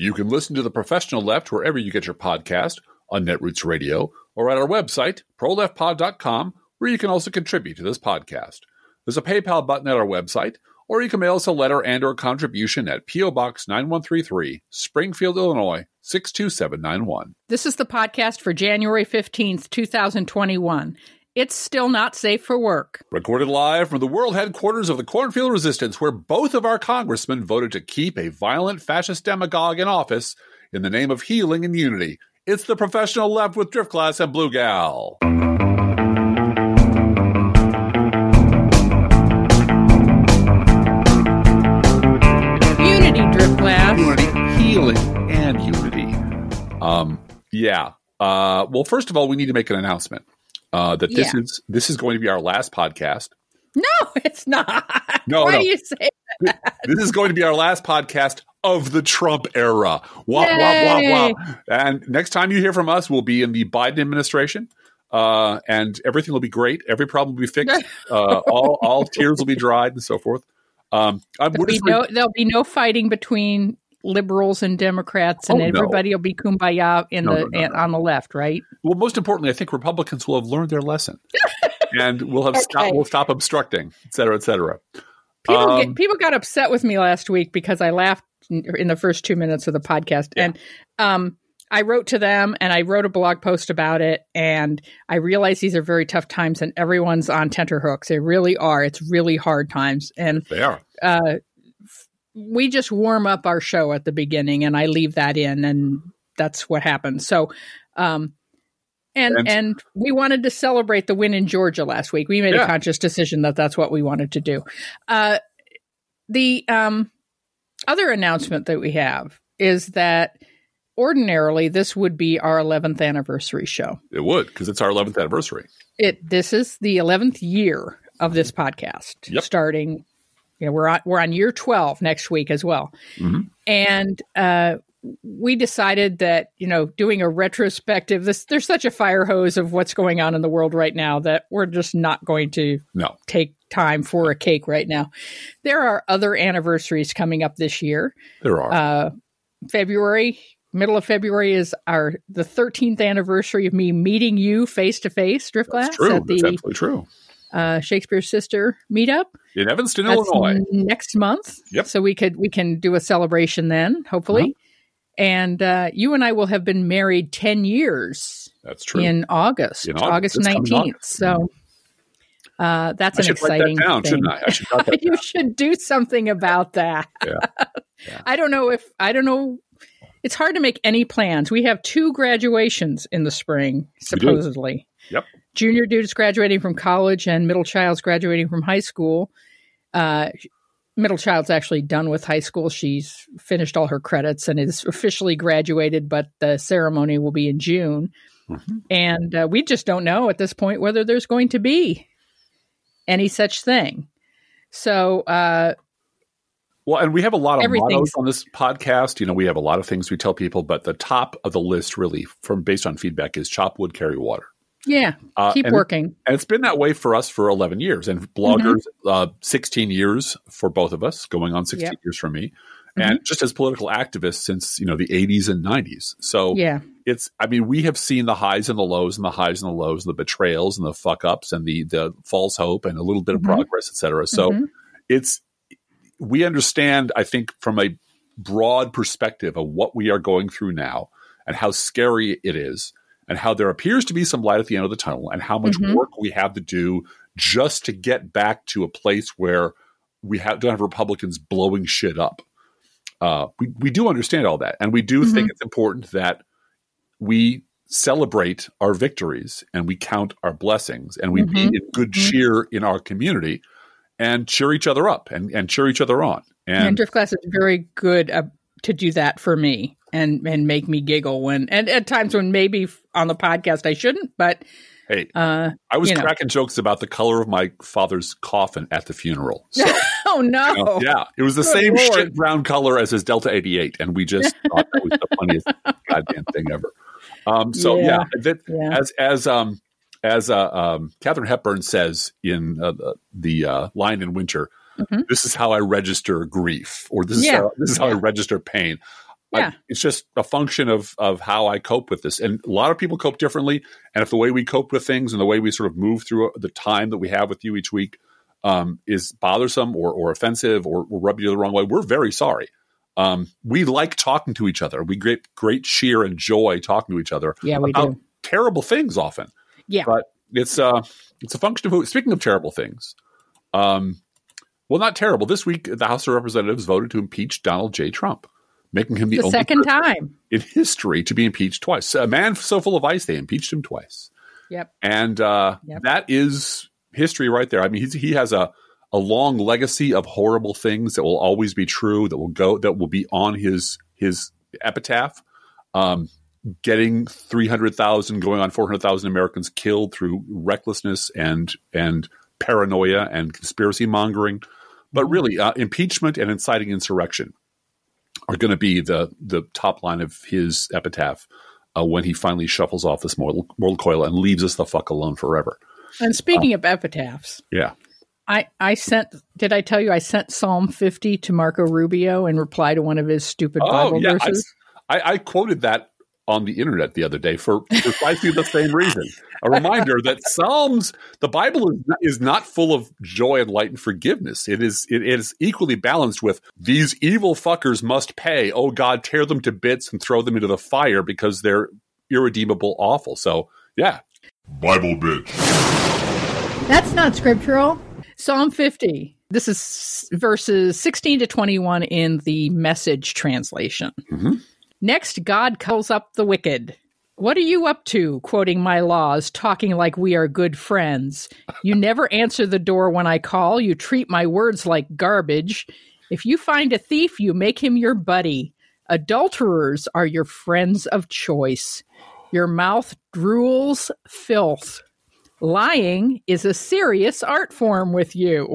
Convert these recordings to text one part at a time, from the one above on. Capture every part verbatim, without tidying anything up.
You can listen to The Professional Left wherever you get your podcast, on Netroots Radio, or at our website, pro left pod dot com, where you can also contribute to this podcast. There's a PayPal button at our website, or you can mail us a letter and or contribution at P O. Box nine one three three, Springfield, Illinois, six two seven nine one. This is the podcast for January fifteenth, twenty twenty-one. It's still not safe for work. Recorded live from the world headquarters of the Cornfield Resistance, where both of our congressmen voted to keep a violent fascist demagogue in office in the name of healing and unity. It's The Professional Left with Driftglass and Blue Gal. Unity, Driftglass. Unity, healing, and unity. Um, yeah. Uh, well, first of all, we need to make an announcement uh, that this Yeah. is this is going to be our last podcast. No, it's not. No, Why no. do you say that? This is going to be our last podcast of the Trump era. Wah, wah, Yay. wah, wah. And next time you hear from us, we'll be in the Biden administration, uh, and everything will be great. Every problem will be fixed. Uh, all, all tears will be dried and so forth. Um, I'm, There'll we're be, just no, there'll be no fighting between liberals and Democrats, and Oh, no. everybody will be kumbaya in No, the no, no, and- no. on the left, right? Well, most importantly, I think Republicans will have learned their lesson, and we'll have Okay. stop, we'll stop obstructing, et cetera, et cetera. People Um, get, people got upset with me last week because I laughed in, in the first two minutes of the podcast, Yeah. and um, I wrote to them and I wrote a blog post about it, and I realize these are very tough times, and everyone's on tenterhooks. They really are. It's really hard times, and They are. uh, we just warm up our show at the beginning, and I leave that in, and that's what happens. So, um, and, And- and we wanted to celebrate the win in Georgia last week. We made Yeah. a conscious decision that that's what we wanted to do. Uh, the um, other announcement that we have is that ordinarily this would be our eleventh anniversary show. It would, because it's our eleventh anniversary. It this is the eleventh year of this podcast, Yep. starting. You know, we're on we're on year twelve next week as well, Mhm. and uh, we decided that you know doing a retrospective. This there's such a fire hose of what's going on in the world right now that we're just not going to No. take time for a cake right now. There are other anniversaries coming up this year. There are. Uh, February, middle of February is our the thirteenth anniversary of me meeting you face to face, Driftglass, That's true. at the That's absolutely true. uh, Shakespeare Sister meetup. In Evanston, That's Illinois. next month. Yep. So we could we can do a celebration then, hopefully. Uh-huh. And uh, you and I will have been married ten years That's true. in August, In August. August It's coming nineteenth. August. So uh, that's I an should write exciting that down, thing. shouldn't I? I should write that You down. should do something about that. Yeah. Yeah. I don't know if I don't know. It's hard to make any plans. We have two graduations in the spring, We do. supposedly. Yep. Junior dude's graduating from college, and middle child's graduating from high school. Uh, middle child's actually done with high school. She's finished all her credits and is officially graduated, but the ceremony will be in June. Mm-hmm. And uh, we just don't know at this point whether there's going to be any such thing. So, uh, Well, and we have a lot of Everything's- mottos on this podcast. You know, we have a lot of things we tell people, but the top of the list, really, from based on feedback, is chop wood, carry water. yeah, Uh, keep and- working. And it's been that way for us for eleven years, and bloggers, uh, sixteen years for both of us, going on sixteen Yep. years for me, Mhm. and just as political activists since you know the eighties and nineties. So Yeah. it's, I mean, we have seen the highs and the lows, and the highs and the lows, and the betrayals and the fuck ups, and the the false hope, and a little bit of Mhm. progress, et cetera. So Mhm. it's we understand, I think, from a broad perspective of what we are going through now, and how scary it is, and how there appears to be some light at the end of the tunnel, and how much Mhm. work we have to do just to get back to a place where we have, don't have Republicans blowing shit up. Uh, we, we do understand all that. And we do Mhm. think it's important that we celebrate our victories and we count our blessings and we Mhm. be in good Mhm. cheer in our community and cheer each other up and, and cheer each other on. And, And Driftglass is very good uh, to do that for me and and make me giggle when and at times when maybe f- on the podcast I shouldn't, but hey, uh, I was you know. cracking jokes about the color of my father's coffin at the funeral. So, oh no, you know, yeah, it was the Good same Lord. shit brown color as his Delta eighty-eight, and we just thought that was the funniest goddamn thing ever. Um, so yeah, Yeah. that, Yeah. as as um as uh, um, Katharine Hepburn says in uh, the, the uh, line in Winter, Mhm. this is how I register grief, or this is Yeah. how, this is how I Yeah. register pain. Yeah. I, it's just a function of of how I cope with this. And a lot of people cope differently. And if the way we cope with things and the way we sort of move through the time that we have with you each week um, is bothersome or, or offensive or, or rub you the wrong way, we're very sorry. Um, we like talking to each other. We get great cheer and joy talking to each other. Yeah, we about do. Terrible things often. Yeah. But it's, uh, it's a function of who, speaking of terrible things, um, well, not terrible. This week, the House of Representatives voted to impeach Donald J. Trump, making him the, the only second time in history to be impeached twice. A man so full of ice, they impeached him twice. Yep. And uh, Yep. that is history right there. I mean, he's, he has a, a long legacy of horrible things that will always be true, that will go, that will be on his his epitaph. Um, getting three hundred thousand, going on four hundred thousand Americans killed through recklessness and and paranoia and conspiracy mongering. But really, uh, impeachment and inciting insurrection are going to be the the top line of his epitaph uh, when he finally shuffles off this mortal, mortal coil and leaves us the fuck alone forever. And speaking uh, of epitaphs, yeah, I, I sent. Did I tell you I sent Psalm fifty to Marco Rubio in reply to one of his stupid oh, Bible yeah, verses? I, I, I quoted that on the internet the other day for precisely the same reason. A reminder that Psalms, the Bible is not, is not full of joy and light and forgiveness. It is it is equally balanced with these evil fuckers must pay. Oh God, tear them to bits and throw them into the fire because they're irredeemable awful. So yeah. Bible bitch. That's not scriptural. Psalm fifty. This is verses sixteen to twenty-one in the Message translation. Mm-hmm. Next, God calls up the wicked. What are you up to, quoting my laws, talking like we are good friends? You never answer the door when I call. You treat my words like garbage. If you find a thief, you make him your buddy. Adulterers are your friends of choice. Your mouth drools filth. Lying is a serious art form with you.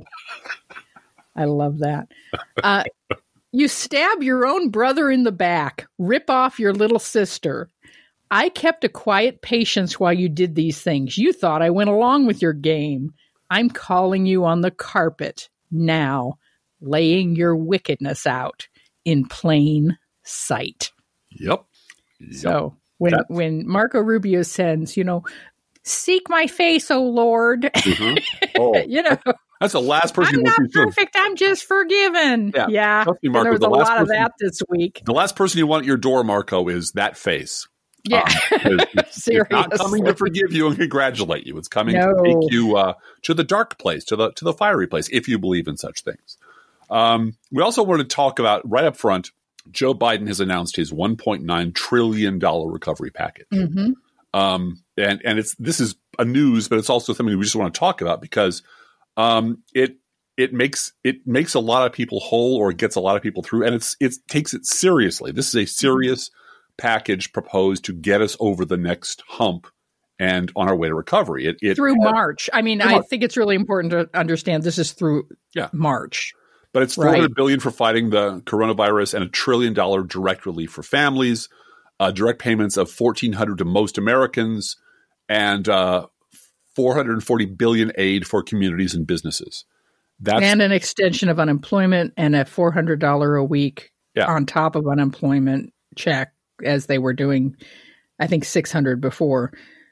I love that. Uh, you stab your own brother in the back, rip off your little sister. I kept a quiet patience while you did these things. You thought I went along with your game. I'm calling you on the carpet now, laying your wickedness out in plain sight. Yep. yep. So when That's- when Marco Rubio sends, you know, seek my face, O Lord. Mm-hmm. Oh, you know, that's the last person. I'm not perfect. I'm just forgiven. Yeah, yeah. Me, Marco, there was the a lot person, of that this week. The last person you want at your door, Marco, is that face. Yeah, um, it's, it's not coming to forgive you and congratulate you. It's coming no. to take you uh, to the dark place, to the to the fiery place, if you believe in such things. Um, we also want to talk about right up front. Joe Biden has announced his one point nine trillion dollars recovery package. Mm-hmm. Um, and, and it's, this is a news, but it's also something we just want to talk about because, um, it, it makes, it makes a lot of people whole or gets a lot of people through, and it's, it takes it seriously. This is a serious package proposed to get us over the next hump and on our way to recovery. It, it through has, March. I mean, I March. think it's really important to understand this is through yeah. March. But it's four hundred right. billion dollars for fighting the coronavirus and a trillion dollar direct relief for families. Uh, direct payments of fourteen hundred dollars to most Americans, and uh, four hundred forty billion dollars aid for communities and businesses. That's, and an extension of unemployment and a four hundred dollars a week yeah. on top of unemployment check, as they were doing, I think, six hundred dollars before.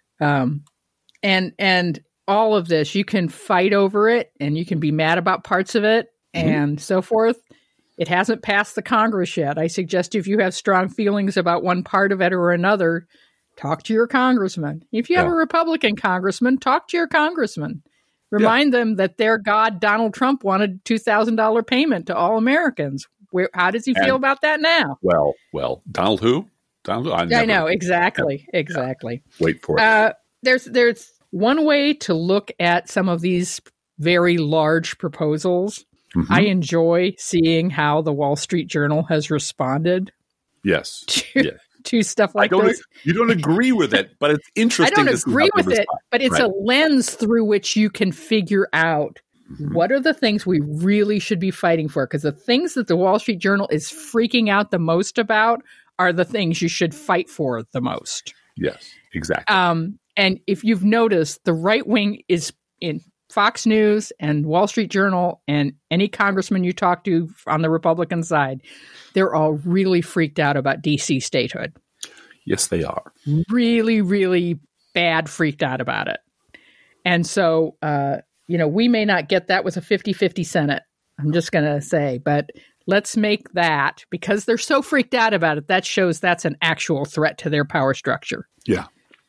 Um, and and all of this, you can fight over it, and you can be mad about parts of it, mm-hmm. and so forth. It hasn't passed the Congress yet. I suggest if you have strong feelings about one part of it or another, talk to your congressman. If you yeah. have a Republican congressman, talk to your congressman. Remind yeah. them that their God, Donald Trump, wanted two thousand dollars payment to all Americans. Where, how does he and, feel about that now? Well, well, Donald who? Donald who? I, never, I know, exactly, yeah. exactly. Yeah. Wait for it. Uh, there's, there's one way to look at some of these very large proposals. Mm-hmm. I enjoy seeing how the Wall Street Journal has responded. Yes, to, yeah. to stuff like I don't, this. You don't agree with it, but it's interesting. I don't to agree with it, but it's right. a lens through which you can figure out mm-hmm. what are the things we really should be fighting for. Because the things that the Wall Street Journal is freaking out the most about are the things you should fight for the most. Yes, exactly. Um, and if you've noticed, the right wing is in Fox News and Wall Street Journal and any congressman you talk to on the Republican side, they're all really freaked out about D C statehood. Yes, they are. Really, really bad freaked out about it. And so, uh, you know, we may not get that with a fifty-fifty Senate. I'm just going to say, but let's make that, because they're so freaked out about it, that shows that's an actual threat to their power structure. Yeah.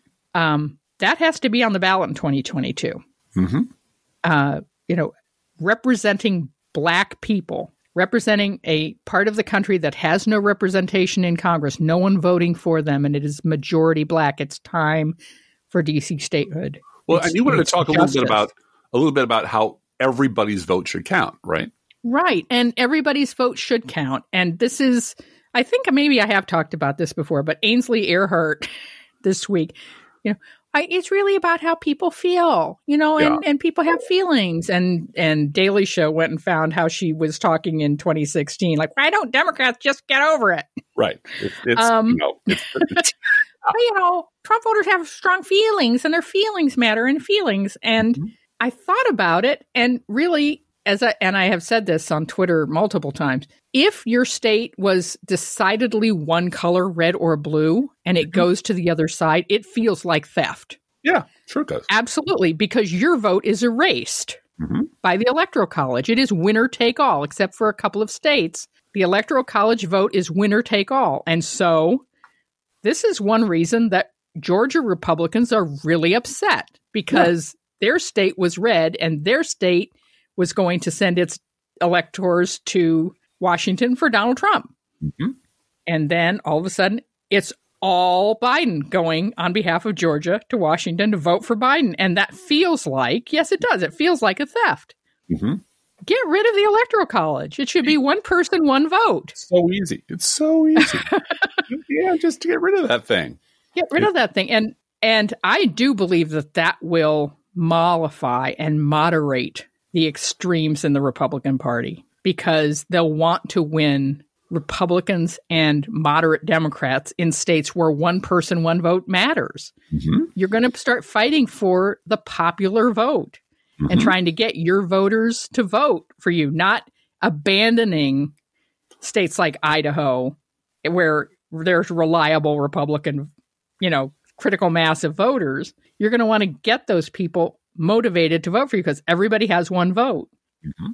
Um, that has to be on the ballot in twenty twenty-two. Mm-hmm. Uh, you know, representing Black people, representing a part of the country that has no representation in Congress, no one voting for them, and it is majority Black. It's time for D C statehood. Well, it's, and you wanted to talk justice. a little bit about a little bit about how everybody's vote should count, right? Right. And everybody's vote should count. And this is, I think maybe I have talked about this before, but Ainsley Earhart this week, you know, I, it's really about how people feel, you know, and, yeah. and people have feelings. And, and Daily Show went and found how she was talking in twenty sixteen, like, why don't Democrats just get over it? Right. It's, it's um, you know, it's, it's, but, you know, Trump voters have strong feelings and their feelings matter and feelings. And mm-hmm. I thought about it, and really, as I, and I have said this on Twitter multiple times, if your state was decidedly one color, red or blue, and it mm-hmm. goes to the other side, it feels like theft. Yeah, sure it does. Absolutely, because your vote is erased mm-hmm. by the Electoral College. It is winner take all, except for a couple of states. The Electoral College vote is winner take all. And so this is one reason that Georgia Republicans are really upset, because yeah. their state was red and their state was going to send its electors to Washington for Donald Trump. Mm-hmm. And then all of a sudden, it's all Biden going on behalf of Georgia to Washington to vote for Biden. And that feels like, yes, it does. It feels like a theft. Mm-hmm. Get rid of the Electoral College. It should be one person, one vote. It's so easy. It's so easy. Yeah, just to get rid of that thing. Get rid it, of that thing. And and I do believe that that will mollify and moderate the extremes in the Republican Party, because they'll want to win Republicans and moderate Democrats in states where one person, one vote matters. Mm-hmm. You're going to start fighting for the popular vote mm-hmm. and trying to get your voters to vote for you, not abandoning states like Idaho, where there's reliable Republican, you know, critical mass of voters. You're going to want to get those people motivated to vote for you, because everybody has one vote. Mm-hmm.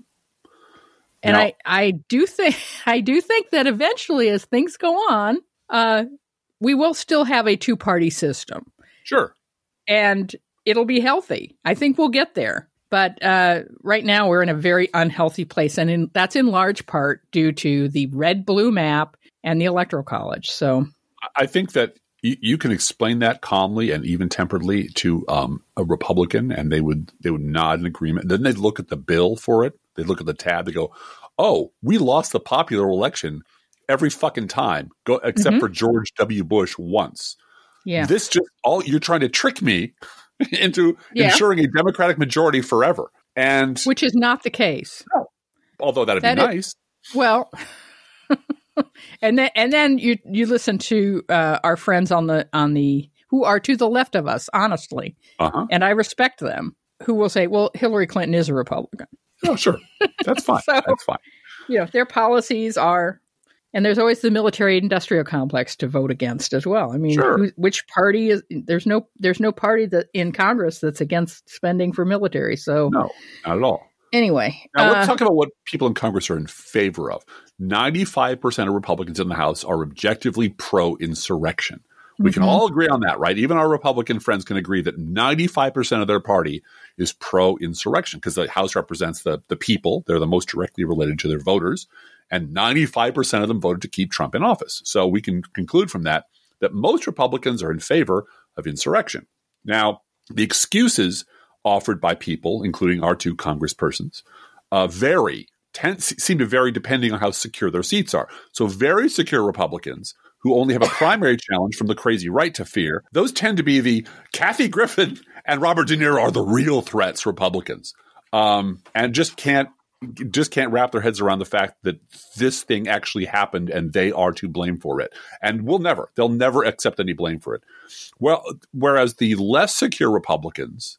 And now, I, I do think I do think that eventually, as things go on, uh, we will still have a two-party system. Sure. And it'll be healthy. I think we'll get there. But uh, right now, we're in a very unhealthy place. And in, that's in large part due to the red-blue map and the Electoral College. So I think that you, you can explain that calmly and even temperedly to um, a Republican, and they would they would nod in agreement. Then they'd look at the bill for it. They'd look at the tab. They go, "Oh, we lost the popular election every fucking time, go except mm-hmm. for George W. Bush once. Yeah, this just all you're trying to trick me into yeah. ensuring a Democratic majority forever." And which is not the case. No. Although that'd that be nice. Is, well. And then, and then you you listen to uh, our friends on the on the who are to the left of us, honestly, uh-huh. and I respect them, who will say, "Well, Hillary Clinton is a Republican." Oh, sure, that's fine. so, that's fine. You know, their policies are, and there's always the military-industrial complex to vote against as well. I mean, sure. who, which party is? There's no there's no party that in Congress that's against spending for military. So no, not at all. Anyway, now uh, let's talk about what people in Congress are in favor of. ninety-five percent of Republicans in the House are objectively pro-insurrection. We mm-hmm. can all agree on that, right? Even our Republican friends can agree that ninety-five percent of their party is pro-insurrection, because the House represents the, the people. They're the most directly related to their voters. And ninety-five percent of them voted to keep Trump in office. So we can conclude from that that most Republicans are in favor of insurrection. Now, the excuses offered by people, including our two congresspersons, uh, vary, tend, seem to vary depending on how secure their seats are. So very secure Republicans who only have a primary challenge from the crazy right to fear, those tend to be the Kathy Griffin and Robert De Niro are the real threats Republicans, um, and just can't just can't wrap their heads around the fact that this thing actually happened and they are to blame for it. And will never, they'll never accept any blame for it. Well, whereas the less secure Republicans,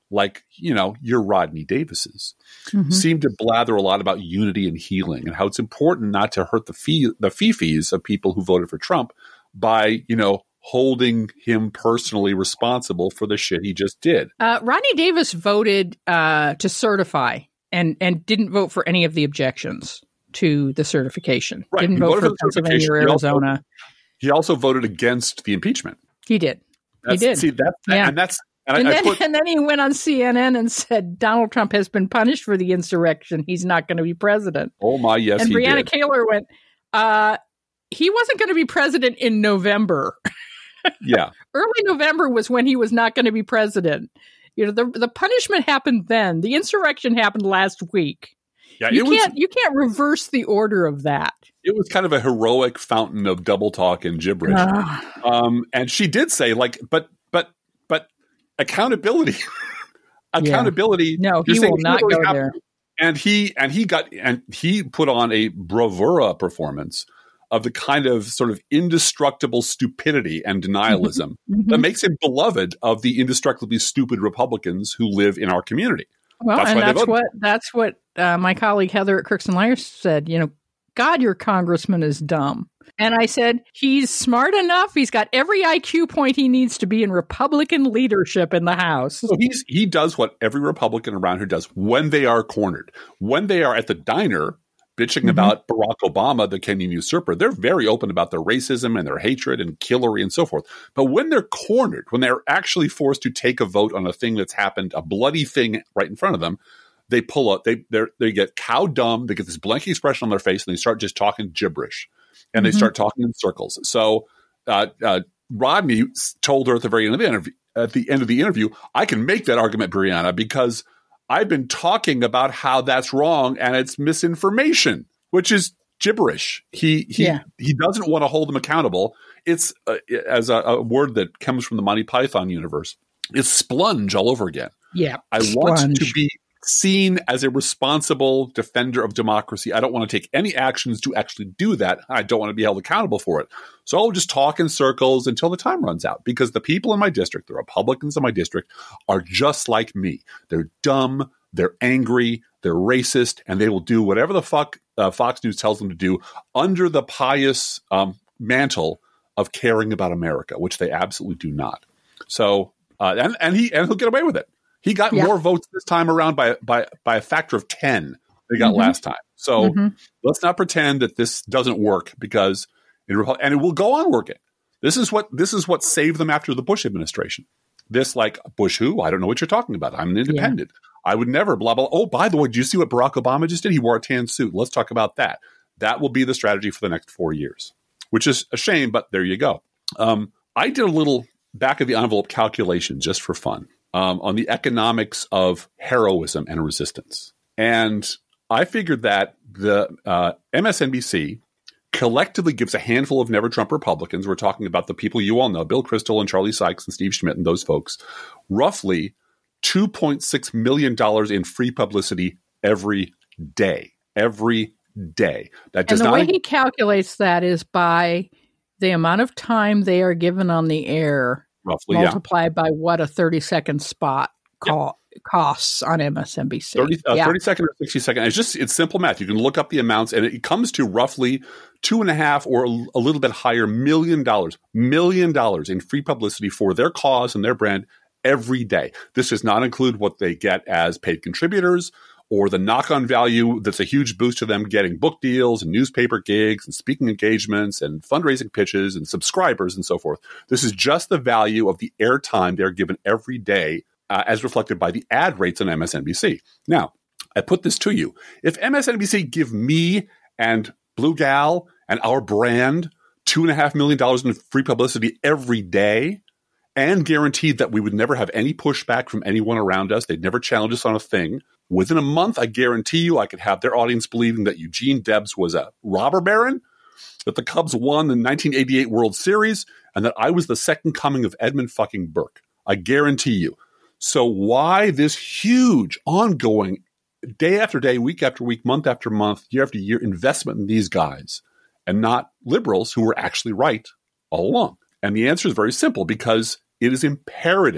like, you know, your Rodney Davises, mm-hmm. seem to blather a lot about unity and healing and how it's important not to hurt the fee the fee-fees of people who voted for Trump by, you know, holding him personally responsible for the shit he just did. Uh, Rodney Davis voted uh, to certify and, and didn't vote for any of the objections to the certification. Right. Didn't he vote for for Pennsylvania or Arizona. He also, he also voted against the impeachment. He did. That's, he did. See, that, yeah. and that's and, and, I, then, I put, and then he went on C N N and said Donald Trump has been punished for the insurrection. He's not going to be president. Oh my, yes, and he Breonna did. Taylor went, uh, he wasn't going to be president in November. Yeah. Early November was when he was not going to be president. You know, the the punishment happened then. The insurrection happened last week. Yeah, you it can't was, you can't reverse the order of that. It was kind of a heroic fountain of double talk and gibberish. Uh, um, and she did say, like, but but but accountability, accountability. Yeah. No, he will not go happen. there. And he and he got and he put on a bravura performance of the kind of sort of indestructible stupidity and denialism mm-hmm. that makes him beloved of the indestructibly stupid Republicans who live in our community. Well, that's and that's what that's what uh, my colleague Heather at Crooks and Liars said. You know, God, your congressman is dumb. And I said, he's smart enough. He's got every I Q point he needs to be in Republican leadership in the House. So he's he does what every Republican around here does when they are cornered. When they are at the diner bitching mm-hmm. about Barack Obama, the Kenyan usurper, they're very open about their racism and their hatred and Hillary and so forth. But when they're cornered, when they're actually forced to take a vote on a thing that's happened, a bloody thing right in front of them, they pull up, they they get cow dumb, they get this blank expression on their face, and they start just talking gibberish. And mm-hmm. they start talking in circles. So uh, uh, Rodney told her at the very end of the interview, at the end of the interview, I can make that argument, Brianna, because I've been talking about how that's wrong and it's misinformation, which is gibberish. He he yeah. he doesn't want to hold them accountable. It's uh, as a, a word that comes from the Monty Python universe. It's splunge all over again. Yeah, I splunge. want to be seen as a responsible defender of democracy. I don't want to take any actions to actually do that. I don't want to be held accountable for it. So I'll just talk in circles until the time runs out, because the people in my district, the Republicans in my district, are just like me. They're dumb, they're angry, they're racist, and they will do whatever the fuck uh, Fox News tells them to do under the pious um, mantle of caring about America, which they absolutely do not. So, uh, and, and he and he'll get away with it. He got yeah. more votes this time around by by by a factor of ten than he got mm-hmm. last time. So mm-hmm. let's not pretend that this doesn't work, because it, and it will go on working. This is what this is what saved them after the Bush administration. This, like, Bush who? I don't know what you're talking about. I'm an independent. Yeah. I would never blah blah. Oh, by the way, did you see what Barack Obama just did? He wore a tan suit. Let's talk about that. That will be the strategy for the next four years, which is a shame, but there you go. Um, I did a little back of the envelope calculation just for fun. Um, on the economics of heroism and resistance. And I figured that the uh, M S N B C collectively gives a handful of Never Trump Republicans, we're talking about the people you all know, Bill Kristol and Charlie Sykes and Steve Schmidt and those folks, roughly two point six million dollars in free publicity every day. Every day. That does and the not way he calculates that is by the amount of time they are given on the air. Roughly, multiplied yeah. by what a thirty-second spot call, yep. costs on M S N B C. thirty, uh, yeah. thirty second or sixty second. It's just it's simple math. You can look up the amounts, and it comes to roughly two and a half or a little bit higher million dollars, million dollars in free publicity for their cause and their brand every day. This does not include what they get as paid contributors, or the knock-on value that's a huge boost to them getting book deals and newspaper gigs and speaking engagements and fundraising pitches and subscribers and so forth. This is just the value of the airtime they're given every day, uh, as reflected by the ad rates on M S N B C. Now, I put this to you. If M S N B C give me and Blue Gal and our brand two and a half million dollars in free publicity every day, and guaranteed that we would never have any pushback from anyone around us, they'd never challenge us on a thing, within a month, I guarantee you I could have their audience believing that Eugene Debs was a robber baron, that the Cubs won the nineteen eighty-eight World Series, and that I was the second coming of Edmund fucking Burke. I guarantee you. So why this huge, ongoing, day after day, week after week, month after month, year after year investment in these guys, and not liberals who were actually right all along? And the answer is very simple, because it is imperative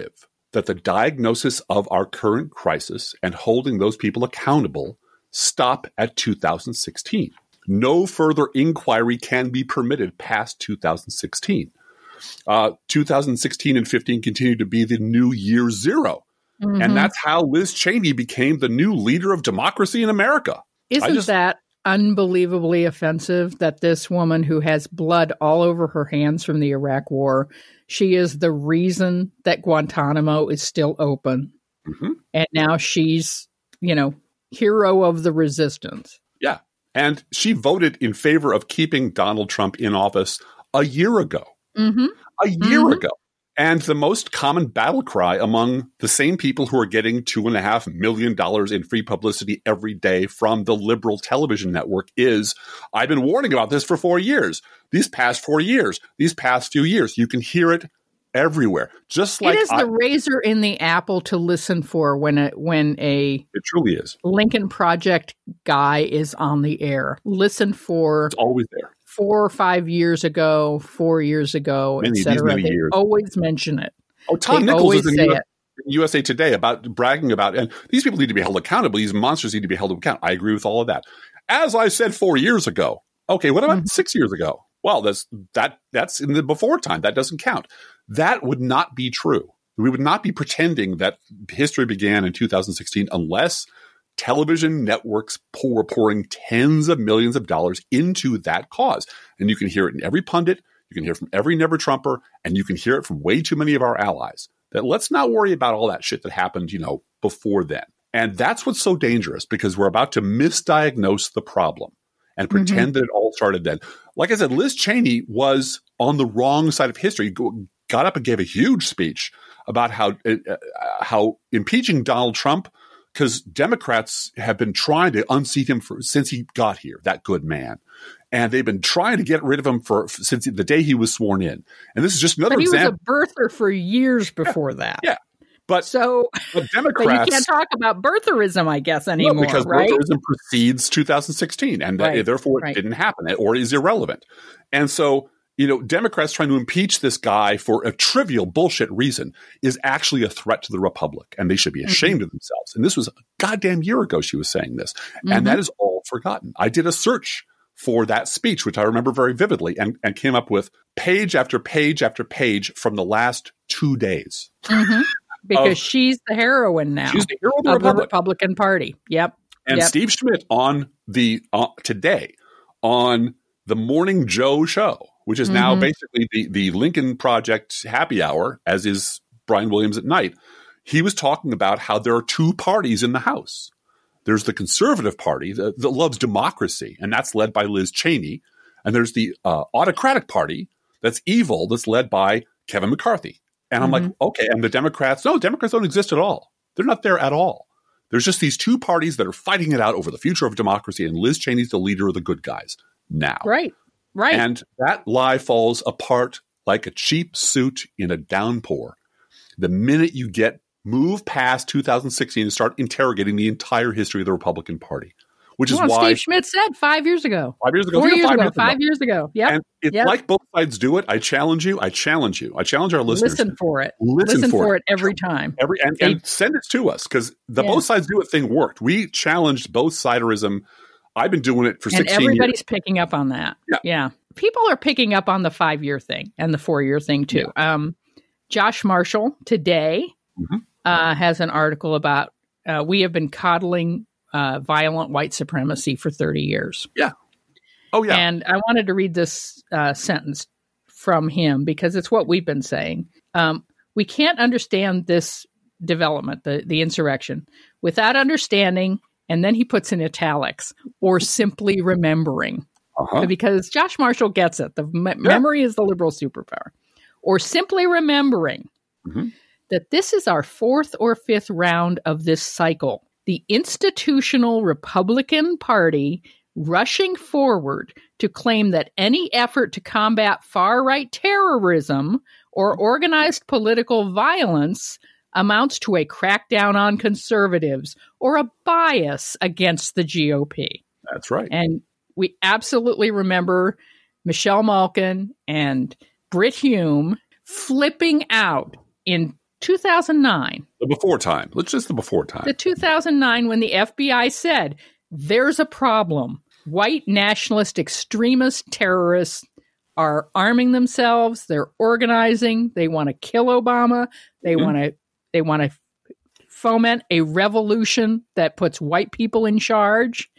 that the diagnosis of our current crisis and holding those people accountable stop at two thousand sixteen. No further inquiry can be permitted past two thousand sixteen. Uh, two thousand sixteen and fifteen continue to be the new year zero. Mm-hmm. And that's how Liz Cheney became the new leader of democracy in America. Isn't just, that unbelievably offensive that this woman who has blood all over her hands from the Iraq War, she is the reason that Guantanamo is still open. Mm-hmm. And now she's, you know, hero of the resistance. Yeah. And she voted in favor of keeping Donald Trump in office a year ago. Mm-hmm. A year mm-hmm. ago. And the most common battle cry among the same people who are getting two and a half million dollars in free publicity every day from the liberal television network is, I've been warning about this for four years. These past four years, these past few years, you can hear it everywhere. Just like it is I, the razor in the apple to listen for when a, when a it truly is. Lincoln Project guy is on the air. Listen for it's always there. Four or five years ago, four years ago, et cetera. They years. always mention it. Oh, Tom they Nichols is in U S, U S A Today about bragging about, and these people need to be held accountable. These monsters need to be held accountable. I agree with all of that. As I said four years ago. Okay, what about mm-hmm. six years ago? Well, that's that that's in the before time. That doesn't count. That would not be true. We would not be pretending that history began in two thousand sixteen unless television networks pour pouring tens of millions of dollars into that cause. And you can hear it in every pundit, you can hear it from every never Trumper, and you can hear it from way too many of our allies. That let's not worry about all that shit that happened, you know, before then. And that's what's so dangerous, because we're about to misdiagnose the problem and pretend mm-hmm. that it all started then. Like I said, Liz Cheney was on the wrong side of history, got up and gave a huge speech about how uh, how impeaching Donald Trump, because Democrats have been trying to unseat him for, since he got here, that good man. And they've been trying to get rid of him for since the day he was sworn in. And this is just another but he example. He was a birther for years before yeah, that. Yeah. But, so, but Democrats. But you can't talk about birtherism, I guess, anymore, no, because right? birtherism precedes two thousand sixteen, and right, therefore right. it didn't happen or is irrelevant. And so, you know, Democrats trying to impeach this guy for a trivial bullshit reason is actually a threat to the Republic, and they should be ashamed mm-hmm. of themselves. And this was a goddamn year ago she was saying this, mm-hmm. and that is all forgotten. I did a search for that speech, which I remember very vividly, and, and came up with page after page after page from the last two days. Mm-hmm. Because of, she's the heroine now. She's the hero of the, of Republic. the Republican Party. Yep. And yep. Steve Schmidt on the uh, today on the Morning Joe show, which is mm-hmm. now basically the, the Lincoln Project happy hour, as is Brian Williams at night. He was talking about how there are two parties in the House. There's the conservative party that, that loves democracy, and that's led by Liz Cheney. And there's the uh, autocratic party that's evil, that's led by Kevin McCarthy. And I'm mm-hmm. like, okay, and the Democrats, no, Democrats don't exist at all. They're not there at all. There's just these two parties that are fighting it out over the future of democracy, and Liz Cheney's the leader of the good guys now. Right, right. And that lie falls apart like a cheap suit in a downpour the minute you get move past two thousand sixteen and start interrogating the entire history of the Republican Party. Which well, is why Steve Schmidt said five years ago. Five years ago. Four years five ago. Years five ago. years ago. Yeah. And it's yep. like both sides do it. I challenge you. I challenge you. I challenge our listeners. Listen for it. Listen, Listen for, for it. it every time. Every and, and send it to us, because the yeah. both sides do it thing worked. We challenged both siderism. I've been doing it for and sixteen years. And everybody's picking up on that. Yeah. yeah. People are picking up on the five-year thing and the four-year thing too. Yeah. Um, Josh Marshall today mm-hmm. uh, has an article about uh, we have been coddling Uh, violent white supremacy for thirty years. Yeah. Oh, yeah. And I wanted to read this uh, sentence from him because it's what we've been saying. Um, we can't understand this development, the, the insurrection, without understanding, and then he puts in italics, or simply remembering. Uh-huh. Because Josh Marshall gets it. The me- yeah. memory is the liberal superpower. Or simply remembering mm-hmm. that this is our fourth or fifth round of this cycle. The institutional Republican Party rushing forward to claim that any effort to combat far-right terrorism or organized political violence amounts to a crackdown on conservatives or a bias against the G O P. That's right. And we absolutely remember Michelle Malkin and Brit Hume flipping out in two thousand nine. The before time. Let's just the before time. The two thousand nine, when the F B I said, there's a problem. White nationalist extremist terrorists are arming themselves. They're organizing. They want to kill Obama. They mm-hmm. want to. They want to foment a revolution that puts white people in charge,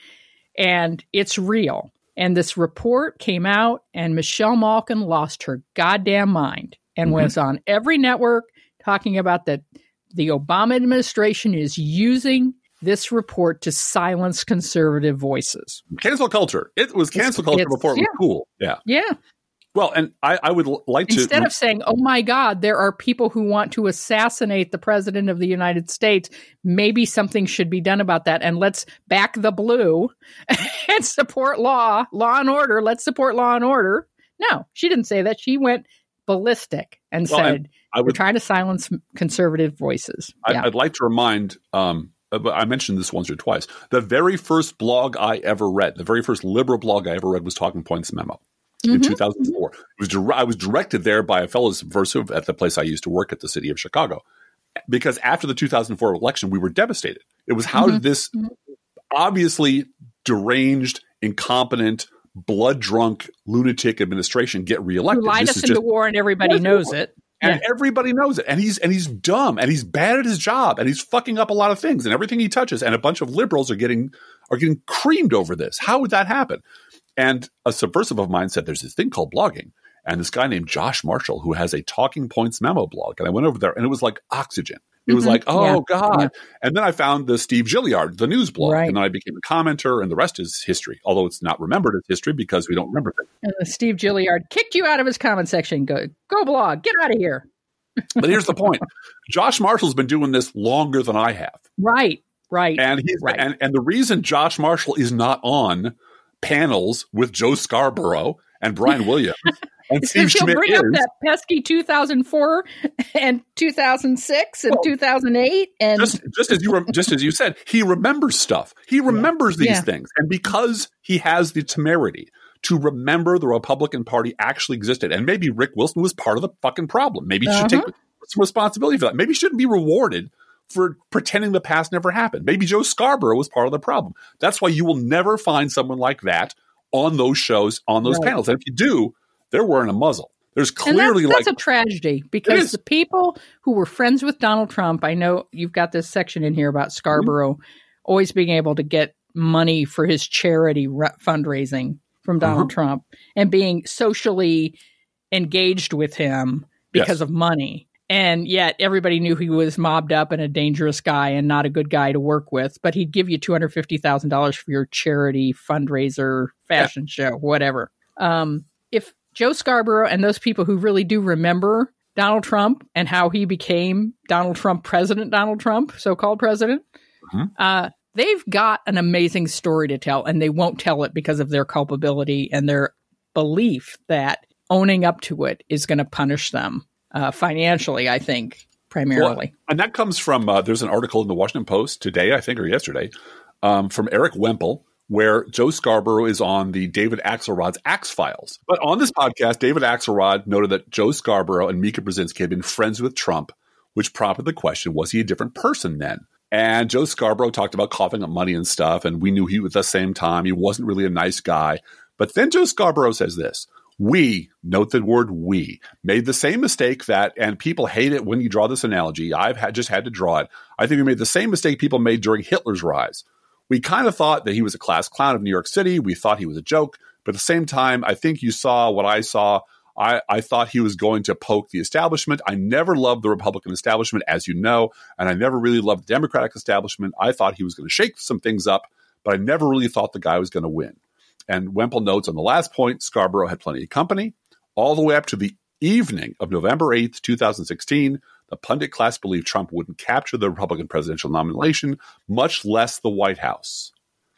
and it's real. And this report came out, and Michelle Malkin lost her goddamn mind and mm-hmm. was on every network talking about that the Obama administration is using this report to silence conservative voices. Cancel culture. It was cancel it's, culture it's, before it yeah. was cool. Yeah. Yeah. Well, and I, I would like to... Instead of saying, oh my God, there are people who want to assassinate the president of the United States, maybe something should be done about that. And let's back the blue and support law, law and order. Let's support law and order. No, she didn't say that. She went ballistic and well, said, and I would, we're trying to silence conservative voices. I, yeah. I'd like to remind... Um, I mentioned this once or twice. The very first blog I ever read, the very first liberal blog I ever read was Talking Points Memo in mm-hmm. two thousand four. Mm-hmm. It was dire- I was directed there by a fellow subversive at the place I used to work at, the city of Chicago. Because after the two thousand four election, we were devastated. It was how mm-hmm. did this obviously deranged, incompetent, blood-drunk, lunatic administration get reelected? Who lied this us into war and everybody knows it. And yeah. everybody knows it. And he's and he's dumb and he's bad at his job and he's fucking up a lot of things and everything he touches. And a bunch of liberals are getting are getting creamed over this. How would that happen? And a subversive of mine said there's this thing called blogging. And this guy named Josh Marshall, who has a Talking Points Memo blog. And I went over there and it was like oxygen. It was mm-hmm. like, oh, yeah. God. Yeah. And then I found the Steve Gilliard, the news blog. Right. And then I became a commenter, and the rest is history, although it's not remembered as history because we don't remember things. And the Steve Gilliard kicked you out of his comment section. Go, go blog. Get out of here. But here's the point. Josh Marshall's been doing this longer than I have. Right, right. And, he's, right. and, and the reason Josh Marshall is not on panels with Joe Scarborough and Brian Williams and Steve Schmidt bring is, up that pesky two thousand four and two thousand six and well, two thousand eight and just, just as you re- just as you said, he remembers stuff. He remembers yeah. these yeah. things, and because he has the temerity to remember the Republican Party actually existed, and maybe Rick Wilson was part of the fucking problem. Maybe he uh-huh. should take some responsibility for that. Maybe he shouldn't be rewarded for pretending the past never happened. Maybe Joe Scarborough was part of the problem. That's why you will never find someone like that on those shows, on those right. panels. And if you do, they're wearing a muzzle. There's clearly and that's, that's like a tragedy because the people who were friends with Donald Trump, I know you've got this section in here about Scarborough mm-hmm. always being able to get money for his charity re- fundraising from Donald uh-huh. Trump and being socially engaged with him because yes. of money. And yet everybody knew he was mobbed up and a dangerous guy and not a good guy to work with. But he'd give you two hundred fifty thousand dollars for your charity fundraiser, fashion yeah. show, whatever. Um, if Joe Scarborough and those people who really do remember Donald Trump and how he became Donald Trump, President Donald Trump, so-called president, mm-hmm. uh, they've got an amazing story to tell. And they won't tell it because of their culpability and their belief that owning up to it is going to punish them. Uh, financially, I think, primarily. Well, and that comes from, uh, there's an article in the Washington Post today, I think, or yesterday, um, from Eric Wemple, where Joe Scarborough is on the David Axelrod's Axe Files. But on this podcast, David Axelrod noted that Joe Scarborough and Mika Brzezinski had been friends with Trump, which prompted the question, was he a different person then? And Joe Scarborough talked about coughing up money and stuff, and we knew he at the same time, he wasn't really a nice guy. But then Joe Scarborough says this, we, note the word we, made the same mistake that, and people hate it when you draw this analogy, I've had, just had to draw it. I think we made the same mistake people made during Hitler's rise. We kind of thought that he was a class clown of New York City. We thought he was a joke. But at the same time, I think you saw what I saw. I, I thought he was going to poke the establishment. I never loved the Republican establishment, as you know, and I never really loved the Democratic establishment. I thought he was going to shake some things up, but I never really thought the guy was going to win. And Wemple notes on the last point, Scarborough had plenty of company. All the way up to the evening of November eighth, twenty sixteen, the pundit class believed Trump wouldn't capture the Republican presidential nomination, much less the White House.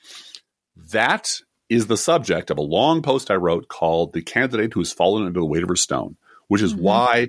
That is the subject of a long post I wrote called The Candidate Who Has Fallen Under the Weight of Her Stone, which is mm-hmm. why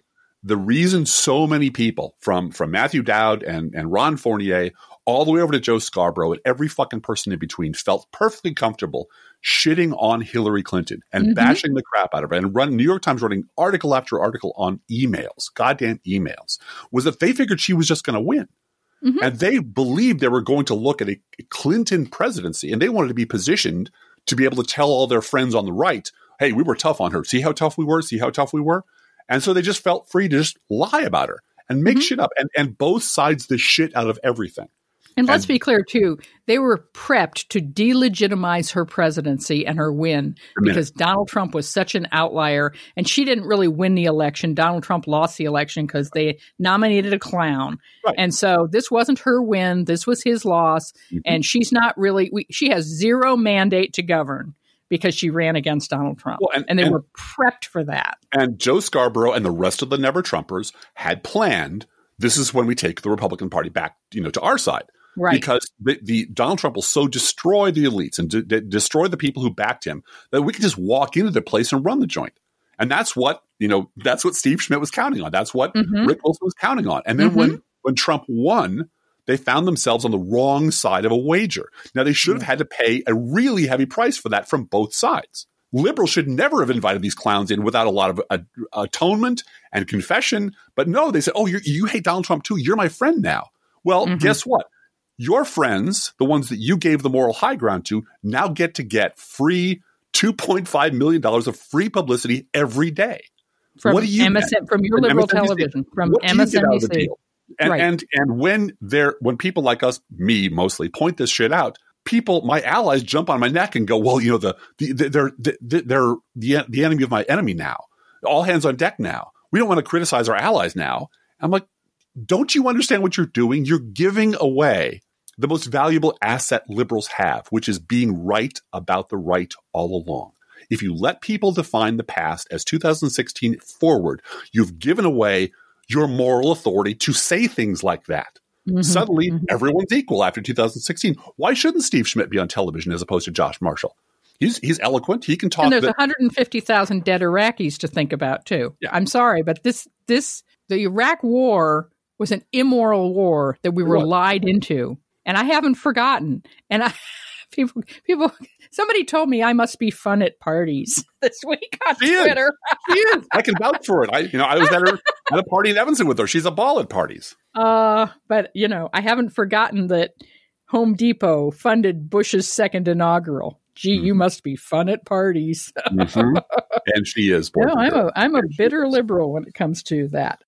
the reason so many people from, from Matthew Dowd and, and Ron Fournier all the way over to Joe Scarborough and every fucking person in between felt perfectly comfortable shitting on Hillary Clinton and mm-hmm. bashing the crap out of her and run New York Times running article after article on emails, goddamn emails, was that they figured she was just going to win. Mm-hmm. And they believed they were going to look at a Clinton presidency and they wanted to be positioned to be able to tell all their friends on the right, hey, we were tough on her. See how tough we were? See how tough we were? And so they just felt free to just lie about her and make mm-hmm. shit up. And, and both sides the shit out of everything. And let's and, be clear, too, they were prepped to delegitimize her presidency and her win because Donald Trump was such an outlier. And she didn't really win the election. Donald Trump lost the election because they nominated a clown. Right. And so this wasn't her win. This was his loss. Mm-hmm. And she's not really we, – she has zero mandate to govern because she ran against Donald Trump. Well, and, and they and, were prepped for that. And Joe Scarborough and the rest of the Never Trumpers had planned this is when we take the Republican Party back, you know, to our side. Right. Because the, the Donald Trump will so destroy the elites and de- de- destroy the people who backed him that we can just walk into the place and run the joint. And that's what, you know, that's what Steve Schmidt was counting on. That's what mm-hmm. Rick Wilson was counting on. And then mm-hmm. when, when Trump won, they found themselves on the wrong side of a wager. Now, they should have had to pay a really heavy price for that from both sides. Liberals should never have invited these clowns in without a lot of uh, atonement and confession. But no, they said, oh, you're, you hate Donald Trump too. You're my friend now. Well, mm-hmm. guess what? Your friends, the ones that you gave the moral high ground to, now get to get free two point five million dollars of free publicity every day. From what do you M S N, from your from liberal M S N B C, television, from M S N B C. And, right. and and when they're when people like us, me mostly, point this shit out, people, my allies, jump on my neck and go, "Well, you know, the, the, the they're the, they're the the enemy of my enemy now. All hands on deck now. We don't want to criticize our allies now." I'm like, don't you understand what you're doing? You're giving away the most valuable asset liberals have, which is being right about the right all along. If you let people define the past as two thousand sixteen forward, you've given away your moral authority to say things like that. Mm-hmm. Suddenly, mm-hmm. everyone's equal after two thousand sixteen. Why shouldn't Steve Schmidt be on television as opposed to Josh Marshall? He's he's eloquent. He can talk. And there's that- one hundred fifty thousand dead Iraqis to think about, too. Yeah. I'm sorry, but this this the Iraq war was an immoral war that we were what? lied into. And I haven't forgotten. And I people people somebody told me I must be fun at parties this week on she Twitter. Is. She is. I can vouch for it. I you know, I was at her at a party in Evanston with her. She's a ball at parties. Uh, but you know, I haven't forgotten that Home Depot funded Bush's second inaugural. Gee, mm-hmm. you must be fun at parties. mm-hmm. And she is. No, I'm a I'm a bitter liberal when it comes to that.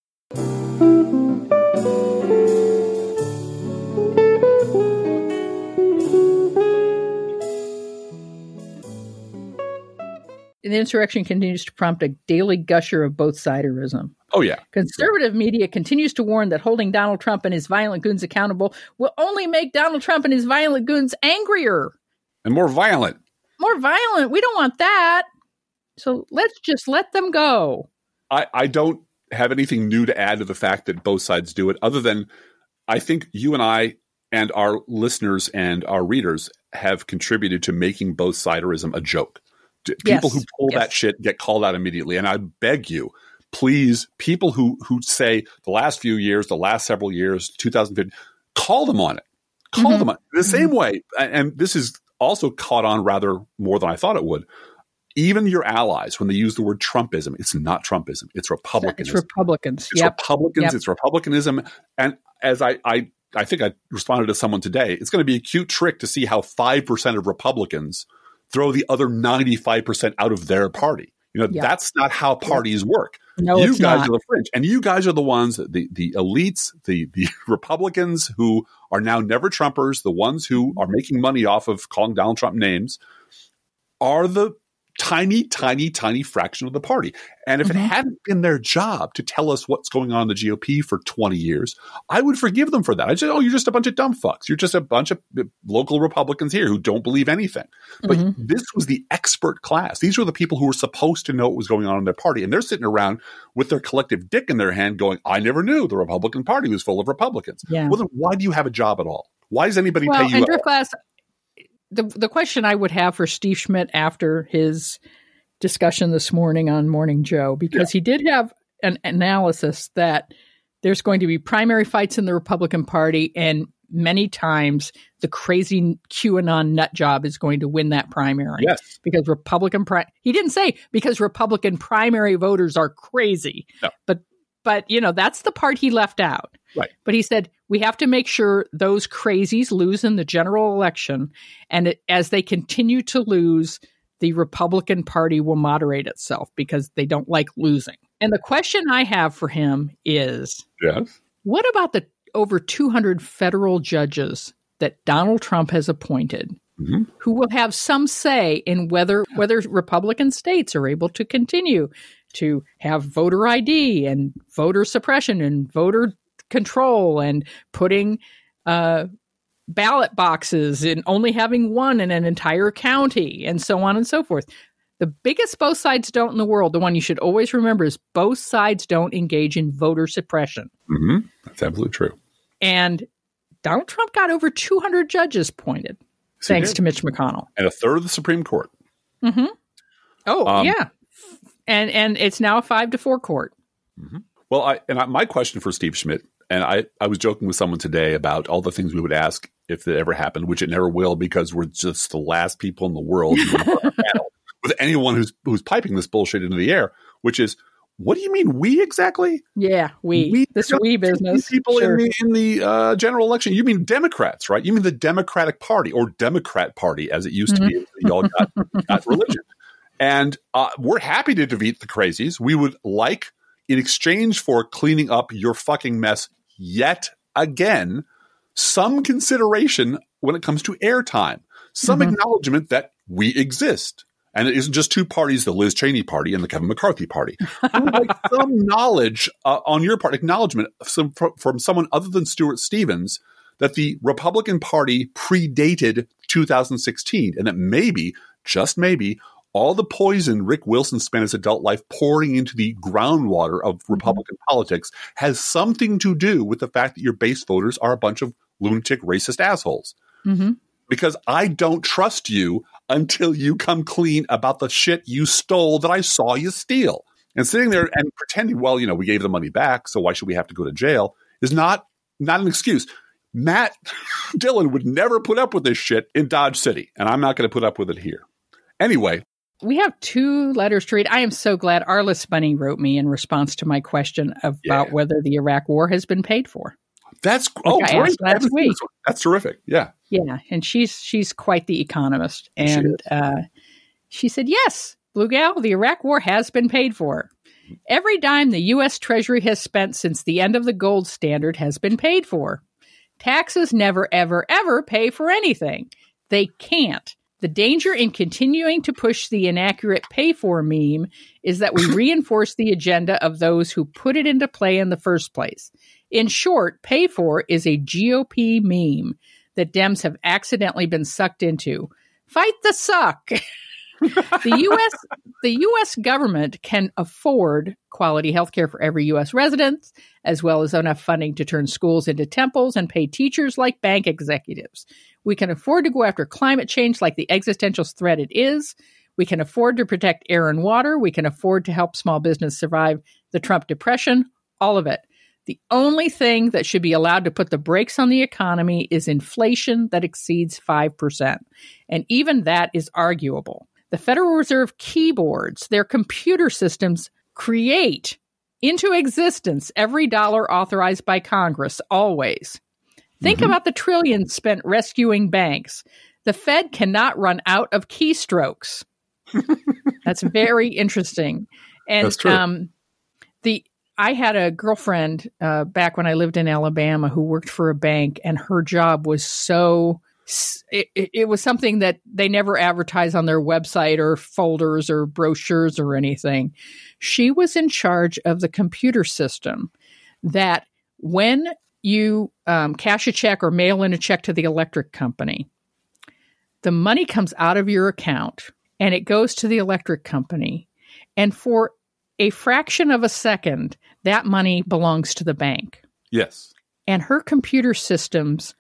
The insurrection continues to prompt a daily gusher of both-siderism. Oh, yeah. Conservative yeah. media continues to warn that holding Donald Trump and his violent goons accountable will only make Donald Trump and his violent goons angrier. And more violent. More violent. We don't want that. So let's just let them go. I, I don't have anything new to add to the fact that both sides do it, other than I think you and I and our listeners and our readers have contributed to making both-siderism a joke. People yes. who pull yes. that shit get called out immediately. And I beg you, please, people who who say the last few years, the last several years, two thousand fifteen, call them on it. Call mm-hmm. them on it. The same mm-hmm. way, and this is also caught on rather more than I thought it would, even your allies, when they use the word Trumpism, it's not Trumpism. It's Republicanism. It's Republicans. It's yep. Republicans. Yep. It's Republicanism. And as I, I, I think I responded to someone today, it's going to be a cute trick to see how five percent of Republicans throw the other ninety-five percent out of their party. You know, yep. that's not how parties yep. work. No, you it's guys not. are the fringe. And you guys are the ones, the, the elites, the, the Republicans who are now never Trumpers, the ones who are making money off of calling Donald Trump names, are the tiny, tiny, tiny fraction of the party. And if mm-hmm. it hadn't been their job to tell us what's going on in the G O P for twenty years, I would forgive them for that. I'd say, oh, you're just a bunch of dumb fucks. You're just a bunch of local Republicans here who don't believe anything. But mm-hmm. this was the expert class. These were the people who were supposed to know what was going on in their party. And they're sitting around with their collective dick in their hand going, I never knew the Republican Party was full of Republicans. Yeah. Well, then why do you have a job at all? Why does anybody well, pay you? And Driftglass, the, the question I would have for Steve Schmidt after his discussion this morning on Morning Joe, because yeah. he did have an analysis that there's going to be primary fights in the Republican Party, and many times the crazy QAnon nut job is going to win that primary. Yes. Because Republican pri- he didn't say because Republican primary voters are crazy. No. But but you know, that's the part he left out. Right. But he said we have to make sure those crazies lose in the general election, and it, as they continue to lose, the Republican Party will moderate itself because they don't like losing. And the question I have for him is, yes. What about the over two hundred federal judges that Donald Trump has appointed, mm-hmm. who will have some say in whether whether Republican states are able to continue to have voter I D and voter suppression and voter control and putting uh, ballot boxes and only having one in an entire county and so on and so forth. The biggest both sides don't in the world, the one you should always remember, is both sides don't engage in voter suppression. Mm-hmm. That's absolutely true. And Donald Trump got over two hundred judges appointed, yes, thanks to Mitch McConnell. And a third of the Supreme Court. Mm-hmm. Oh, um, yeah. And and it's now a five to four court. Mm-hmm. Well, I, and I, my question for Steve Schmidt, and I, I was joking with someone today about all the things we would ask if it ever happened, which it never will because we're just the last people in the world with anyone who's who's piping this bullshit into the air, which is, what do you mean we exactly? Yeah, we. we this we business. People sure. in the, in the uh, general election. You mean Democrats, right? You mean the Democratic Party or Democrat Party as it used mm-hmm. to be. Y'all got, got religion. And uh, we're happy to defeat the crazies. We would like, in exchange for cleaning up your fucking mess yet again, some consideration when it comes to airtime, some mm-hmm. acknowledgement that we exist. And it isn't just two parties, the Liz Cheney party and the Kevin McCarthy party. I would like some knowledge uh, on your part, acknowledgement some, from, from someone other than Stuart Stevens that the Republican Party predated two thousand sixteen and that maybe, just maybe, all the poison Rick Wilson spent his adult life pouring into the groundwater of Republican mm-hmm. politics has something to do with the fact that your base voters are a bunch of lunatic, racist assholes. Mm-hmm. Because I don't trust you until you come clean about the shit you stole that I saw you steal. And sitting there and pretending, well, you know, we gave the money back, so why should we have to go to jail, is not not an excuse. Matt Dillon would never put up with this shit in Dodge City, and I'm not going to put up with it here. Anyway. We have two letters to read. I am so glad Arliss Bunny wrote me in response to my question about yeah. whether the Iraq war has been paid for. That's oh, I great. last week. That's terrific. Yeah. Yeah. And she's she's quite the economist. And she, uh, she said, yes, Blue Gal, the Iraq war has been paid for. Every dime the U S Treasury has spent since the end of the gold standard has been paid for. Taxes never, ever, ever pay for anything. They can't. The danger in continuing to push the inaccurate pay for meme is that we reinforce the agenda of those who put it into play in the first place. In short, pay for is a G O P meme that Dems have accidentally been sucked into. Fight the suck. the U S the U S government can afford quality health care for every U S resident, as well as enough funding to turn schools into temples and pay teachers like bank executives. We can afford to go after climate change like the existential threat it is. We can afford to protect air and water. We can afford to help small business survive the Trump depression. All of it. The only thing that should be allowed to put the brakes on the economy is inflation that exceeds five percent. And even that is arguable. The Federal Reserve keyboards, their computer systems, create into existence every dollar authorized by Congress, always. Think mm-hmm. about the trillions spent rescuing banks. The Fed cannot run out of keystrokes. That's very interesting. And That's true. Um, the I had a girlfriend uh, back when I lived in Alabama who worked for a bank, and her job was so it, it, it was something that they never advertise on their website or folders or brochures or anything. She was in charge of the computer system that when you um, cash a check or mail in a check to the electric company, the money comes out of your account and it goes to the electric company. And for a fraction of a second, that money belongs to the bank. Yes. And her computer systems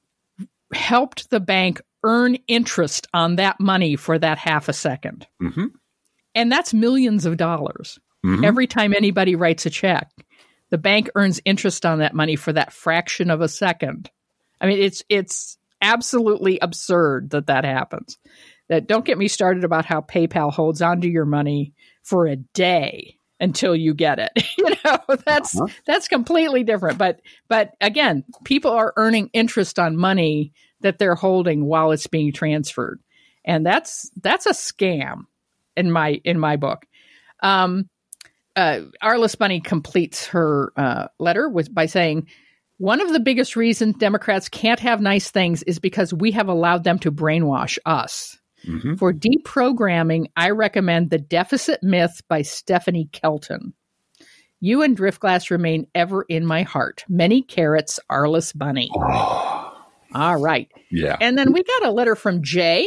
helped the bank earn interest on that money for that half a second. Mm-hmm. And that's millions of dollars. Mm-hmm. Every time anybody writes a check, the bank earns interest on that money for that fraction of a second. I mean, it's it's absolutely absurd that that happens. That don't get me started about how PayPal holds onto your money for a day until you get it. You know, that's uh-huh. that's completely different. But but again, people are earning interest on money that they're holding while it's being transferred. And that's that's a scam in my in my book. Um, uh, Arliss Bunny completes her uh, letter with by saying, one of the biggest reasons Democrats can't have nice things is because we have allowed them to brainwash us. Mm-hmm. For deprogramming, I recommend The Deficit Myth by Stephanie Kelton. You and Driftglass remain ever in my heart. Many carrots, Arliss Bunny. Oh. All right. Yeah. And then we got a letter from Jay.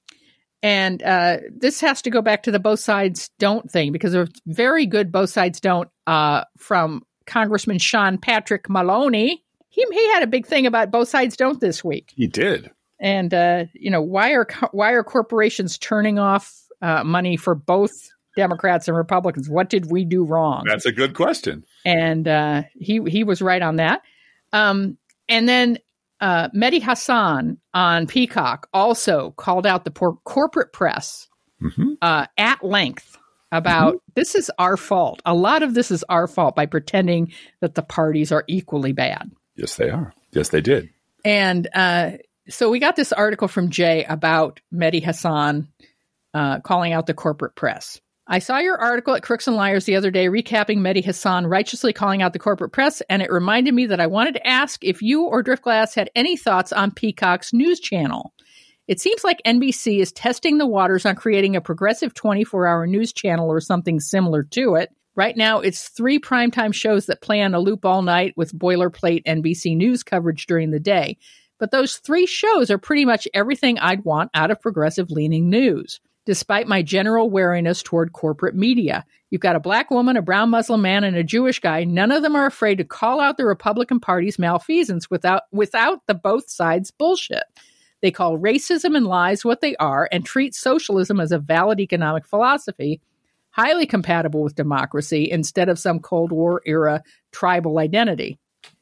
And uh, this has to go back to the both sides don't thing, because there's very good both sides don't uh, from Congressman Sean Patrick Maloney. He, he had a big thing about both sides don't this week. He did. And, uh, you know, why are why are corporations turning off uh, money for both Democrats and Republicans? What did we do wrong? That's a good question. And uh, he he was right on that. Um, and then uh, Mehdi Hasan on Peacock also called out the por- corporate press mm-hmm. uh, at length about mm-hmm. this is our fault. A lot of this is our fault by pretending that the parties are equally bad. Yes, they are. Yes, they did. And uh so we got this article from Jay about Mehdi Hasan uh, calling out the corporate press. I saw your article at Crooks and Liars the other day recapping Mehdi Hasan righteously calling out the corporate press, and it reminded me that I wanted to ask if you or Driftglass had any thoughts on Peacock's news channel. It seems like N B C is testing the waters on creating a progressive twenty-four hour news channel or something similar to it. Right now, it's three primetime shows that play on a loop all night with boilerplate N B C News coverage during the day. But those three shows are pretty much everything I'd want out of progressive-leaning news, despite my general wariness toward corporate media. You've got a black woman, a brown Muslim man, and a Jewish guy. None of them are afraid to call out the Republican Party's malfeasance without, without the both sides bullshit. They call racism and lies what they are and treat socialism as a valid economic philosophy, highly compatible with democracy, instead of some Cold War-era tribal identity.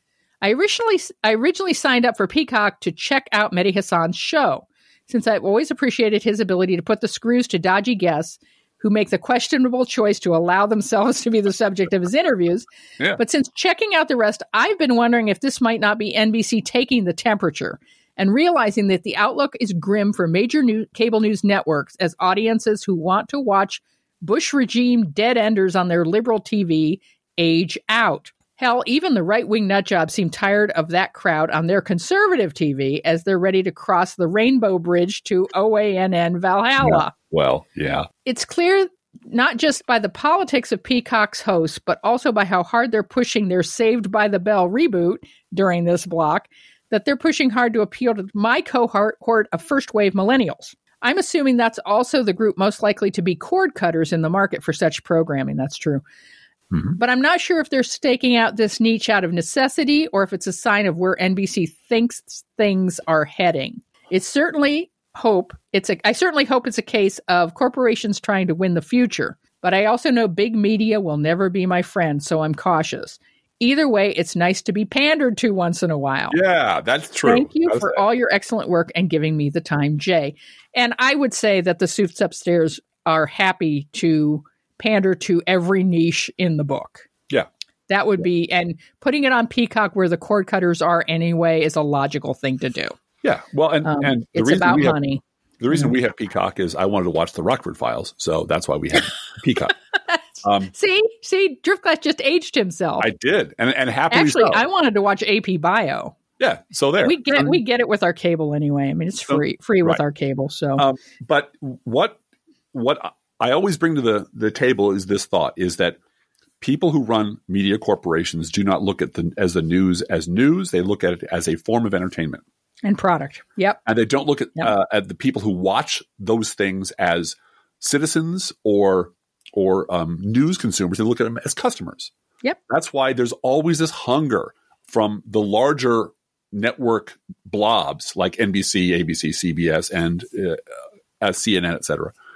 I originally I originally signed up for Peacock to check out Mehdi Hasan's show, since I've always appreciated his ability to put the screws to dodgy guests who make the questionable choice to allow themselves to be the subject of his interviews. Yeah. But since checking out the rest, I've been wondering if this might not be N B C taking the temperature and realizing that the outlook is grim for major new, cable news networks as audiences who want to watch Bush regime dead enders on their liberal T V age out. Hell, even the right-wing nutjobs seem tired of that crowd on their conservative T V as they're ready to cross the rainbow bridge to O A N N Valhalla. Yeah. Well, yeah. It's clear not just by the politics of Peacock's hosts, but also by how hard they're pushing their Saved by the Bell reboot during this block, that they're pushing hard to appeal to my cohort of first-wave millennials. I'm assuming that's also the group most likely to be cord cutters in the market for such programming. That's true. Mm-hmm. But I'm not sure if they're staking out this niche out of necessity or if it's a sign of where N B C thinks things are heading. It's certainly hope it's a I certainly hope it's a case of corporations trying to win the future. But I also know big media will never be my friend, so I'm cautious. Either way, it's nice to be pandered to once in a while. Yeah, that's true. Thank you that's for it. all your excellent work and giving me the time, Jay. And I would say that the suits upstairs are happy to pander to every niche in the book. Yeah. That would be, and putting it on Peacock where the cord cutters are anyway is a logical thing to do. Yeah. Well, and, um, and the it's reason about we have, money. The reason mm-hmm. we have Peacock is I wanted to watch the Rockford Files. So that's why we have Peacock. Um, see, see, Driftglass just aged himself. I did. And, and happily Actually, so. I wanted to watch A P Bio. Yeah. So there. We get, um, we get it with our cable anyway. I mean, it's free, free right. with our cable. So, um, but what, what I always bring to the, the table is this thought is that people who run media corporations do not look at the as the news as news. They look at it as a form of entertainment and product. Yep. And they don't look at yep. uh, at the people who watch those things as citizens or or um, news consumers. They look at them as customers. Yep. That's why there's always this hunger from the larger network blobs like N B C, A B C, C B S, and uh, uh, C N N, et cetera,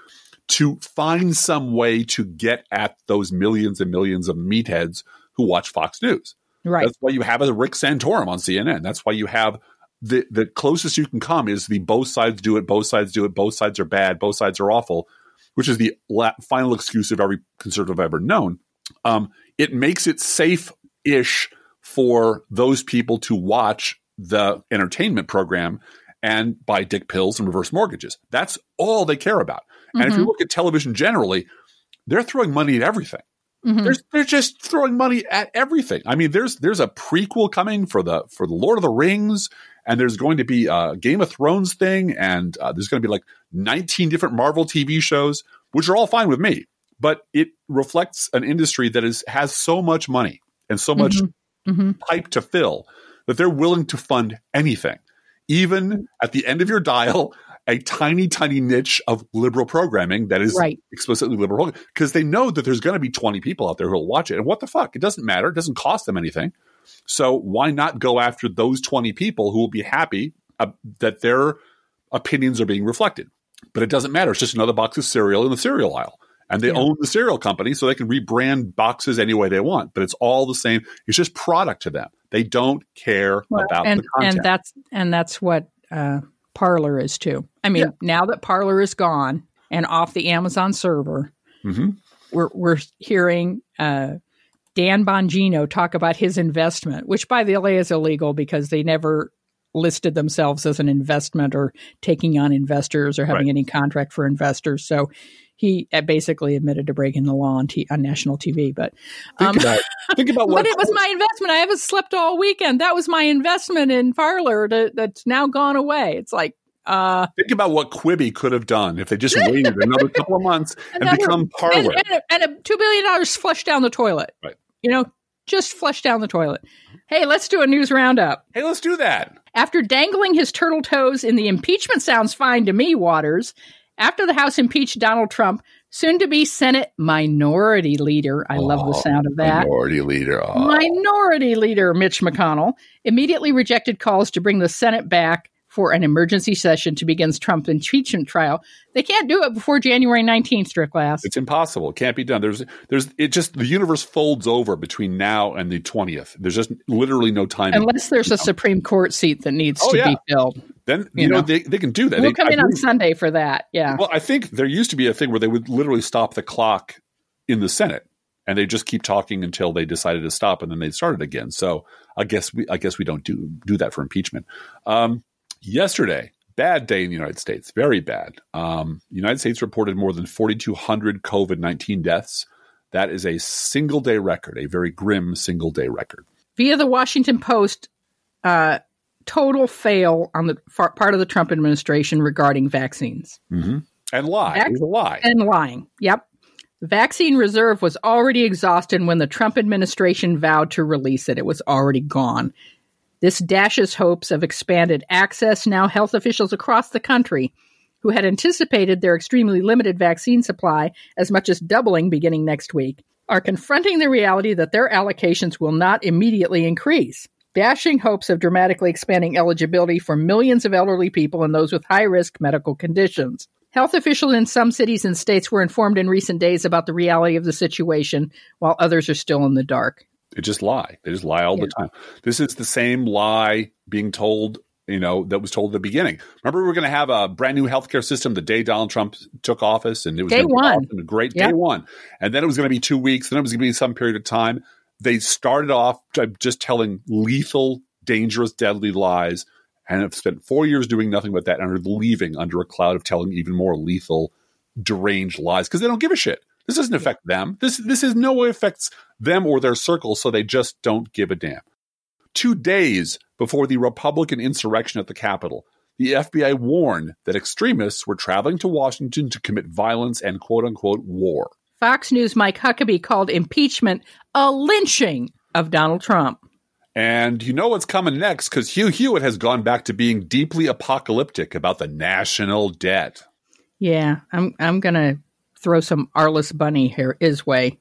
to find some way to get at those millions and millions of meatheads who watch Fox News. Right. That's why you have a Rick Santorum on C N N. That's why you have the the closest you can come is the both sides do it, both sides do it, both sides are bad, both sides are awful, which is the la- final excuse of every conservative I've ever known. Um, it makes it safe-ish for those people to watch the entertainment program and buy dick pills and reverse mortgages. That's all they care about. And mm-hmm. if you look at television generally, they're throwing money at everything. Mm-hmm. They're, they're just throwing money at everything. I mean, there's there's a prequel coming for the for the Lord of the Rings, and there's going to be a Game of Thrones thing, and uh, there's going to be like nineteen different Marvel T V shows, which are all fine with me. But it reflects an industry that is has so much money and so much mm-hmm. Mm-hmm. pipe to fill that they're willing to fund anything. Even at the end of your dial, a tiny, tiny niche of liberal programming that is right. explicitly liberal, because they know that there's going to be twenty people out there who will watch it. And what the fuck? It doesn't matter. It doesn't cost them anything. So why not go after those twenty people who will be happy uh, that their opinions are being reflected? But it doesn't matter. It's just another box of cereal in the cereal aisle. And they yeah. own the cereal company, so they can rebrand boxes any way they want. But it's all the same. It's just product to them. They don't care well, about and, the content. And that's and that's what uh, Parler is too. I mean, yeah. now that Parler is gone and off the Amazon server, mm-hmm. we're we're hearing uh, Dan Bongino talk about his investment, which by the way is illegal because they never listed themselves as an investment or taking on investors or having right. any contract for investors. So he basically admitted to breaking the law on, t- on national T V. But um, think about, think about what. But it was my investment. I haven't slept all weekend. That was my investment in Parler to, that's now gone away. It's like. Uh, think about what Quibi could have done if they just waited another couple of months and another, become Parler. And, and, a, and a two billion dollars flushed down the toilet. Right. You know, just flushed down the toilet. Hey, let's do a news roundup. Hey, let's do that. After dangling his turtle toes in the impeachment sounds fine to me waters, after the House impeached Donald Trump, soon-to-be Senate Minority Leader, I oh, love the sound of that. Minority Leader. Oh. Minority Leader Mitch McConnell immediately rejected calls to bring the Senate back for an emergency session to begin Trump's impeachment trial. They can't do it before January nineteenth, Strickland. It's impossible. It can't be done. There's, there's, it just, the universe folds over between now and the twentieth. There's just literally no time. Unless there's a know. Supreme Court seat that needs oh, to yeah. be filled. Then, you, you know, know, they, they can do that. We'll they, come I in really, on Sunday for that. Yeah. Well, I think there used to be a thing where they would literally stop the clock in the Senate and they just keep talking until they decided to stop and then they started again. So I guess we, I guess we don't do, do that for impeachment. Um, yesterday, bad day in the United States, very bad. Um, the United States reported more than forty-two hundred COVID nineteen deaths. That is a single-day record, a very grim single-day record. Via the Washington Post, uh, total fail on the far, part of the Trump administration regarding vaccines. Mm-hmm. And lie. Vac- it was a lie. And lying. Yep. The vaccine reserve was already exhausted when the Trump administration vowed to release it. It was already gone. This dashes hopes of expanded access. Now health officials across the country who had anticipated their extremely limited vaccine supply as much as doubling beginning next week are confronting the reality that their allocations will not immediately increase, dashing hopes of dramatically expanding eligibility for millions of elderly people and those with high-risk medical conditions. Health officials in some cities and states were informed in recent days about the reality of the situation, while others are still in the dark. They just lie. They just lie all yeah. the time. This is the same lie being told, you know, that was told at the beginning. Remember, we were going to have a brand new healthcare system the day Donald Trump took office, and it was day going to one. be awesome, a great yep. day one. And then it was going to be two weeks. Then it was going to be some period of time. They started off just telling lethal, dangerous, deadly lies, and have spent four years doing nothing but that, and are leaving under a cloud of telling even more lethal, deranged lies because they don't give a shit. This doesn't affect them. This this is no way affects them or their circles, so they just don't give a damn. Two days before the Republican insurrection at the Capitol, the F B I warned that extremists were traveling to Washington to commit violence and quote-unquote war. Fox News' Mike Huckabee called impeachment a lynching of Donald Trump. And you know what's coming next, because Hugh Hewitt has gone back to being deeply apocalyptic about the national debt. Yeah, I'm I'm going to throw some Arliss Bunny here his way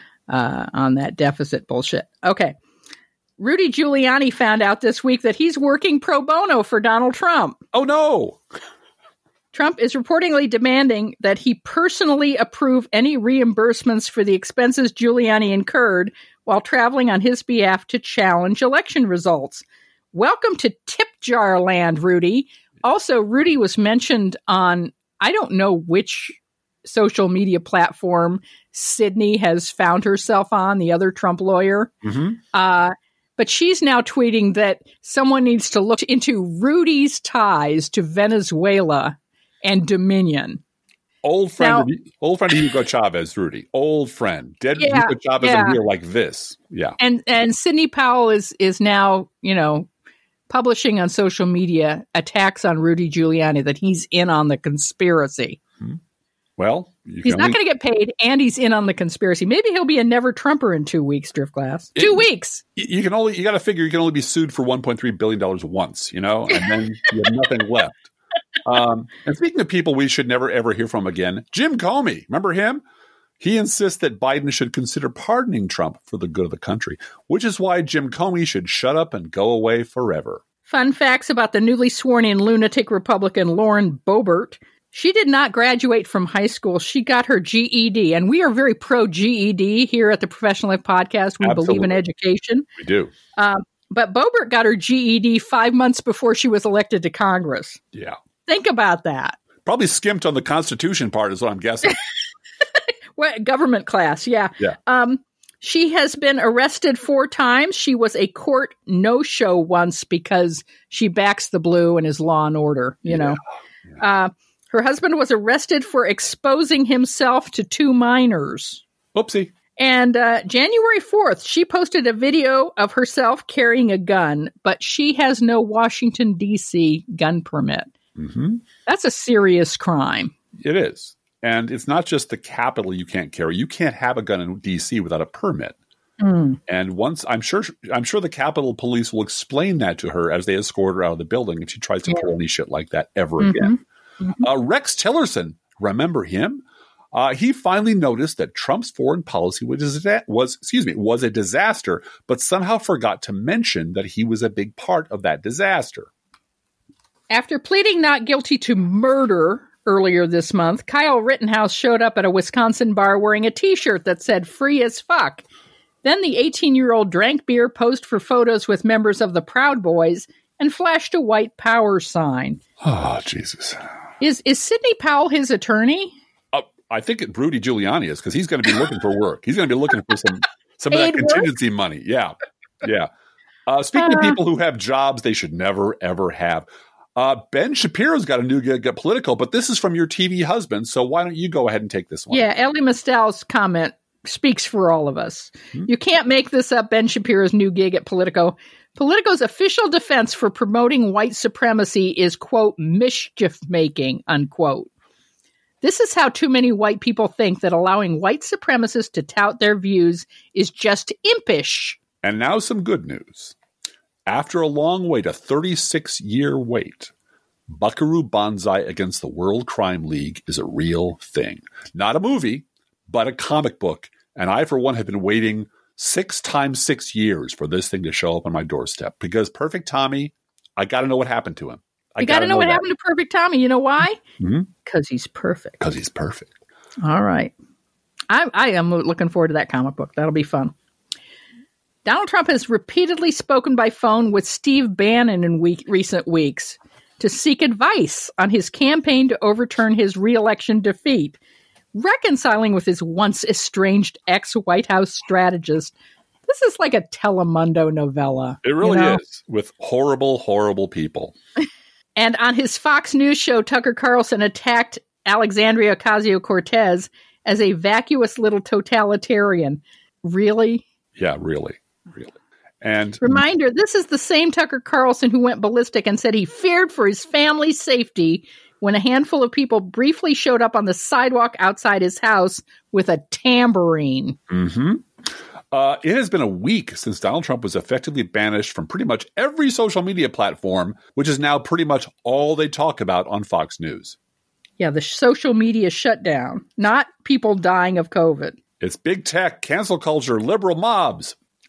uh, on that deficit bullshit. Okay. Rudy Giuliani found out this week that he's working pro bono for Donald Trump. Oh, no. Trump is reportedly demanding that he personally approve any reimbursements for the expenses Giuliani incurred while traveling on his behalf to challenge election results. Welcome to tip jar land, Rudy. Also, Rudy was mentioned on, I don't know which social media platform Sydney has found herself on, the other Trump lawyer. Mm-hmm. Uh, but she's now tweeting that someone needs to look into Rudy's ties to Venezuela and Dominion. Old friend, now, of, old friend of Hugo Chavez, Rudy. Old friend, dead yeah, Hugo Chavez yeah. in here like this. Yeah, and and Sidney Powell is is now you know publishing on social media attacks on Rudy Giuliani that he's in on the conspiracy. Hmm. Well, he's only, not going to get paid, and he's in on the conspiracy. Maybe he'll be a never Trumper in two weeks. Driftglass, two it, weeks. You can only you got to figure you can only be sued for one point three billion dollars once, you know, and then you have nothing left. Um, and speaking of people we should never, ever hear from again, Jim Comey, remember him? He insists that Biden should consider pardoning Trump for the good of the country, which is why Jim Comey should shut up and go away forever. Fun facts about the newly sworn-in lunatic Republican Lauren Boebert. She did not graduate from high school. She got her G E D, and we are very pro-G E D here at the Professional Life Podcast. We Absolutely. believe in education. We do. Um, but Boebert got her G E D five months before she was elected to Congress. Yeah. Think about that. Probably skimped on the Constitution part is what I'm guessing. What, government class, yeah. yeah. Um, she has been arrested four times. She was a court no-show once because she backs the blue and is law and order, you yeah. know. Yeah. Uh, her husband was arrested for exposing himself to two minors. Oopsie. And uh, January fourth, she posted a video of herself carrying a gun, but she has no Washington, D C gun permit. Mm-hmm. That's a serious crime. It is. And it's not just the Capitol you can't carry. You can't have a gun in D C without a permit. Mm. And once I'm sure I'm sure the Capitol Police will explain that to her as they escort her out of the building if she tries to yeah. pull any shit like that ever mm-hmm. again. Mm-hmm. Uh, Rex Tillerson, remember him? Uh, he finally noticed that Trump's foreign policy was, was, excuse me, was a disaster, but somehow forgot to mention that he was a big part of that disaster. After pleading not guilty to murder earlier this month, Kyle Rittenhouse showed up at a Wisconsin bar wearing a T-shirt that said "free as fuck." Then the eighteen-year-old drank beer, posed for photos with members of the Proud Boys, and flashed a white power sign. Oh, Jesus. Is is Sidney Powell his attorney? Uh, I think it, Rudy Giuliani is, because he's going to be looking for work. He's going to be looking for some, some of that contingency work? money. Yeah, yeah. Uh, speaking uh, of people who have jobs they should never, ever have, Uh, Ben Shapiro's got a new gig at Politico, but this is from your T V husband, so why don't you go ahead and take this one? Yeah, Ellie Mastel's comment speaks for all of us. Hmm? You can't make this up, Ben Shapiro's new gig at Politico. Politico's official defense for promoting white supremacy is, quote, mischief-making, unquote. This is how too many white people think that allowing white supremacists to tout their views is just impish. And now some good news. After a long wait, a thirty-six year wait, Buckaroo Banzai Against the World Crime League is a real thing. Not a movie, but a comic book. And I, for one, have been waiting six times six years for this thing to show up on my doorstep. Because Perfect Tommy, I got to know what happened to him. I you got to know, know what that. happened to Perfect Tommy. You know why? Because mm-hmm. he's perfect. Because he's perfect. All right. I, I am looking forward to that comic book. That'll be fun. Donald Trump has repeatedly spoken by phone with Steve Bannon in week, recent weeks to seek advice on his campaign to overturn his re-election defeat, reconciling with his once estranged ex-White House strategist. This is like a Telemundo novella. It really you know? is, with horrible, horrible people. And on his Fox News show, Tucker Carlson attacked Alexandria Ocasio-Cortez as a vacuous little totalitarian. Really? Yeah, really. Really. And reminder, this is the same Tucker Carlson who went ballistic and said he feared for his family's safety when a handful of people briefly showed up on the sidewalk outside his house with a tambourine. Mm-hmm. Uh, it has been a week since Donald Trump was effectively banished from pretty much every social media platform, which is now pretty much all they talk about on Fox News. Yeah, the social media shutdown, not people dying of COVID. It's big tech, cancel culture, liberal mobs.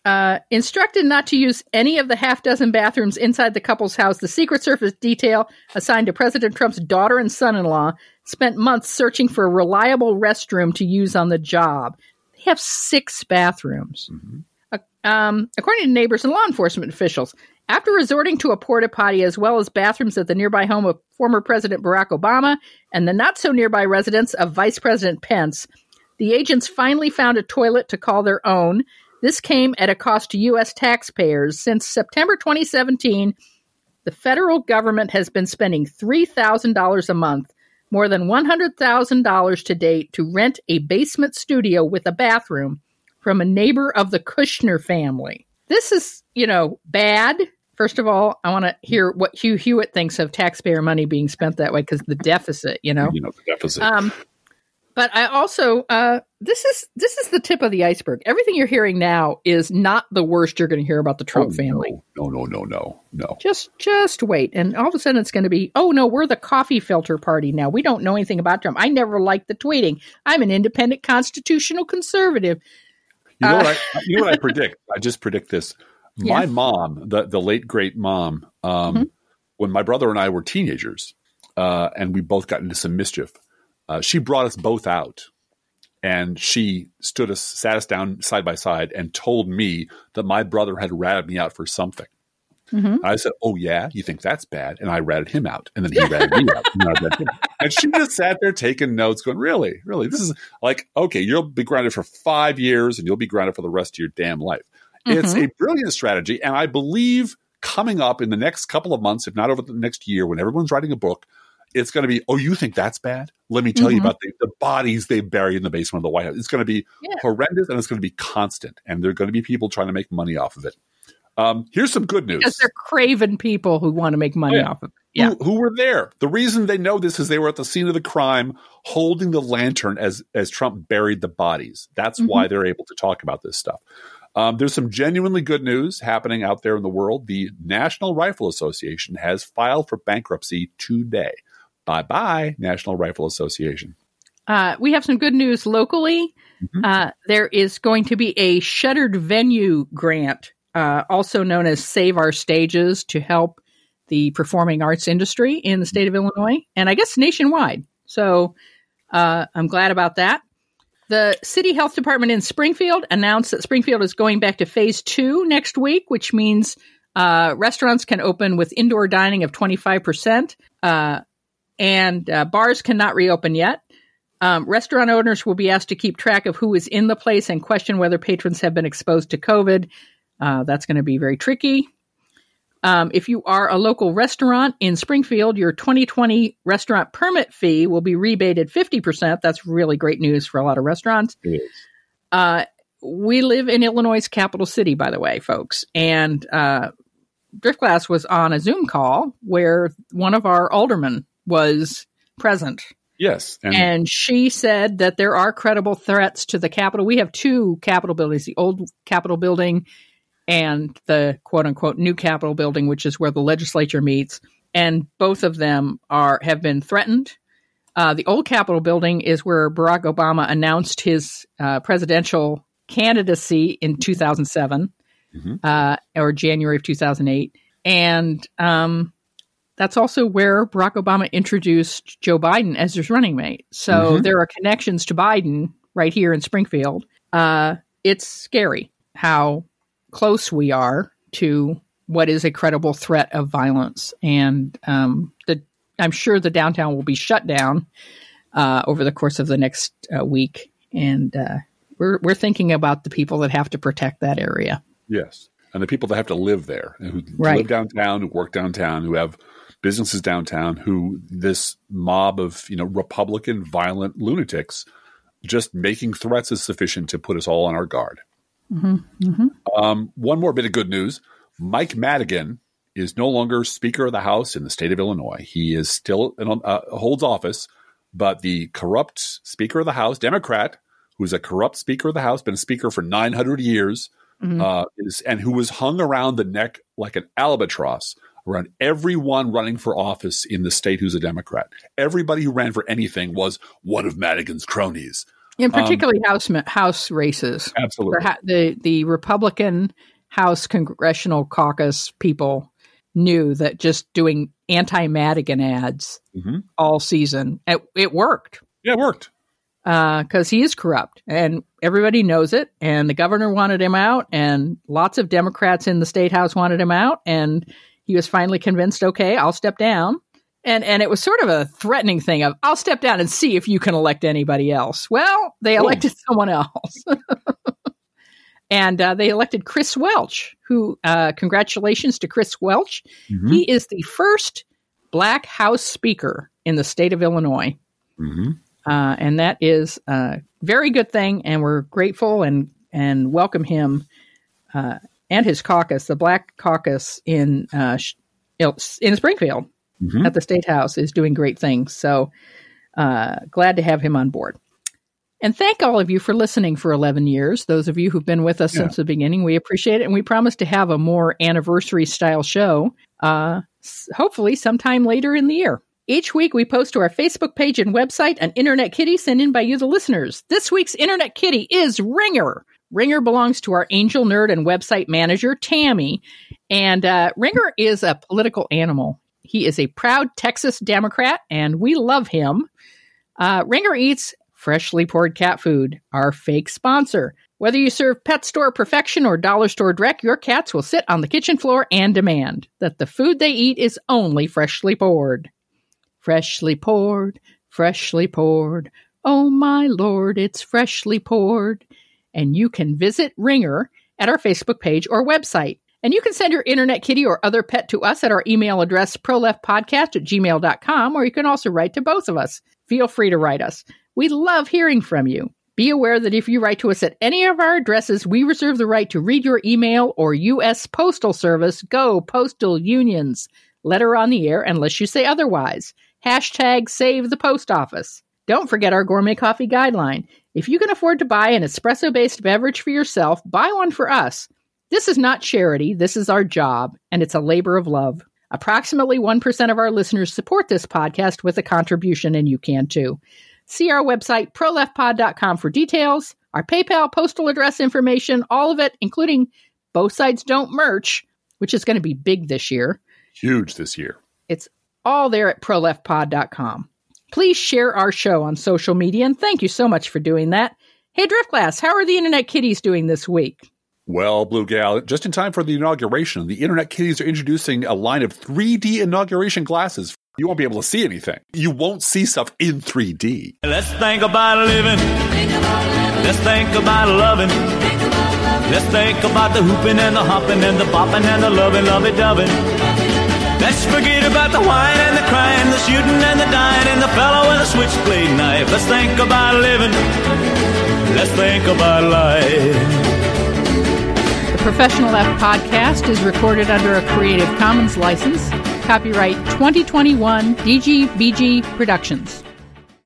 Uh, instructed not to use any of the half dozen bathrooms inside the couple's house, the Secret Service detail assigned to President Trump's daughter and son-in-law spent months searching for a reliable restroom to use on the job. They have six bathrooms. Mm-hmm. Uh, um, according to neighbors and law enforcement officials, after resorting to a porta potty as well as bathrooms at the nearby home of former President Barack Obama and the not-so-nearby residence of Vice President Pence, the agents finally found a toilet to call their own. This came at a cost to U S taxpayers. Since September twenty seventeen, the federal government has been spending three thousand dollars a month, more than one hundred thousand dollars to date, to rent a basement studio with a bathroom from a neighbor of the Kushner family. This is, you know, bad. First of all, I want to hear what Hugh Hewitt thinks of taxpayer money being spent that way, because the deficit, you know. You know, the deficit. Um, But I also, uh, this is this is the tip of the iceberg. Everything you're hearing now is not the worst you're going to hear about the Trump oh, family. No, no, no, no, no. Just just wait. And all of a sudden it's going to be, oh, no, we're the coffee filter party now. We don't know anything about Trump. I never liked the tweeting. I'm an independent constitutional conservative. You know, uh, what, I, you know what I predict? I just predict this. My yeah. mom, the, the late, great mom, um, mm-hmm. when my brother and I were teenagers uh, and we both got into some mischief, Uh, she brought us both out, and she stood us, sat us down side by side, and told me that my brother had ratted me out for something. Mm-hmm. I said, "Oh yeah, you think that's bad?" And I ratted him out, and then he ratted me out. And, I ratted him. And she just sat there taking notes, going, "Really, really, this is like okay. You'll be grounded for five years, and you'll be grounded for the rest of your damn life." Mm-hmm. It's a brilliant strategy, and I believe coming up in the next couple of months, if not over the next year, when everyone's writing a book, it's going to be, oh, you think that's bad? Let me tell mm-hmm. you about the, the bodies they buried in the basement of the White House. It's going to be yeah. horrendous, and it's going to be constant. And there are going to be people trying to make money off of it. Um, here's some good news. Because they're craven people who want to make money oh, yeah. off of it. Yeah. Who, who were there. The reason they know this is they were at the scene of the crime holding the lantern as, as Trump buried the bodies. That's mm-hmm. why they're able to talk about this stuff. Um, there's some genuinely good news happening out there in the world. The National Rifle Association has filed for bankruptcy today. Bye-bye, National Rifle Association. Uh, we have some good news locally. Mm-hmm. Uh, there is going to be a shuttered venue grant, uh, also known as Save Our Stages, to help the performing arts industry in the state of Illinois, and I guess nationwide. So uh, I'm glad about that. The City Health Department in Springfield announced that Springfield is going back to phase two next week, which means uh, restaurants can open with indoor dining of twenty-five percent. Uh, And uh, bars cannot reopen yet. Um, restaurant owners will be asked to keep track of who is in the place and question whether patrons have been exposed to COVID. Uh, that's going to be very tricky. Um, if you are a local restaurant in Springfield, your twenty twenty restaurant permit fee will be rebated fifty percent. That's really great news for a lot of restaurants. It is. Uh, we live in Illinois' capital city, by the way, folks. And uh, Driftglass was on a Zoom call where one of our aldermen was present. Yes. And, and she said that there are credible threats to the Capitol. We have two Capitol buildings, the old Capitol building and the quote unquote new Capitol building, which is where the legislature meets. And both of them are have been threatened. Uh, the old Capitol building is where Barack Obama announced his uh, presidential candidacy in two thousand seven mm-hmm. uh, or January of two thousand eight. And, um, that's also where Barack Obama introduced Joe Biden as his running mate. So mm-hmm. there are connections to Biden right here in Springfield. Uh, it's scary how close we are to what is a credible threat of violence. And um, the, I'm sure the downtown will be shut down uh, over the course of the next uh, week. And uh, we're we're thinking about the people that have to protect that area. Yes. And the people that have to live there, and who right. live downtown, who work downtown, who have businesses downtown, who this mob of, you know, Republican violent lunatics just making threats is sufficient to put us all on our guard. Mm-hmm. Mm-hmm. Um, one more bit of good news. Mike Madigan is no longer Speaker of the House in the state of Illinois. He is still uh, holds office, but the corrupt Speaker of the House, Democrat, who's a corrupt Speaker of the House, been a Speaker for nine hundred years, mm-hmm. uh, is, and who was hung around the neck like an albatross around everyone running for office in the state who's a Democrat. Everybody who ran for anything was one of Madigan's cronies. In particularly um, House House races. Absolutely. The, the, the Republican House Congressional Caucus people knew that just doing anti-Madigan ads mm-hmm. all season, it, it worked. Yeah, it worked. Because uh, he is corrupt, and everybody knows it, and the governor wanted him out, and lots of Democrats in the state house wanted him out, and he was finally convinced, okay, I'll step down. And and it was sort of a threatening thing of, I'll step down and see if you can elect anybody else. Well, they elected Ooh. someone else. And uh, they elected Chris Welch, who, uh, congratulations to Chris Welch. Mm-hmm. He is the first Black House Speaker in the state of Illinois. Mm-hmm. Uh, and that is a very good thing, and we're grateful and, and welcome him uh, and his caucus. The Black Caucus in uh, in Springfield mm-hmm. at the State House is doing great things. So uh, glad to have him on board. And thank all of you for listening for eleven years. Those of you who've been with us yeah. since the beginning, we appreciate it. And we promise to have a more anniversary-style show, uh, hopefully sometime later in the year. Each week, we post to our Facebook page and website an Internet Kitty sent in by you, the listeners. This week's Internet Kitty is Ringer. Ringer belongs to our angel nerd and website manager, Tammy. And uh, Ringer is a political animal. He is a proud Texas Democrat, and we love him. Uh, Ringer eats freshly poured cat food, our fake sponsor. Whether you serve Pet Store Perfection or Dollar Store Direct, your cats will sit on the kitchen floor and demand that the food they eat is only freshly poured. Freshly poured, freshly poured. Oh, my Lord, it's freshly poured. And you can visit Ringer at our Facebook page or website. And you can send your Internet Kitty or other pet to us at our email address, proleftpodcast at gmail dot com, or you can also write to both of us. Feel free to write us. We love hearing from you. Be aware that if you write to us at any of our addresses, we reserve the right to read your email or U S Postal Service. Go, postal unions. Letter on the air unless you say otherwise. Hashtag save the post office. Don't forget our gourmet coffee guideline. If you can afford to buy an espresso-based beverage for yourself, buy one for us. This is not charity. This is our job, and it's a labor of love. Approximately one percent of our listeners support this podcast with a contribution, and you can too. See our website, pro left pod dot com, for details, our PayPal, postal address information, all of it, including Both Sides Don't merch, which is going to be big this year. Huge this year. It's all there at pro left pod dot com. Please share our show on social media, and thank you so much for doing that. Hey, Driftglass, how are the Internet Kitties doing this week? Well, Blue Gal, just in time for the inauguration, the Internet Kitties are introducing a line of three D inauguration glasses. You won't be able to see anything. You won't see stuff in three D. Let's think about living. Think about living. Let's think about loving. Think about loving. Let's think about the hooping and the hopping and the bopping and the loving, lovey-doving. Let's forget about the whine and the crying, the shooting and the dying, and the fellow with a switchblade knife. Let's think about living. Let's think about life. The Professional Left podcast is recorded under a Creative Commons license. Copyright twenty twenty-one D G B G Productions.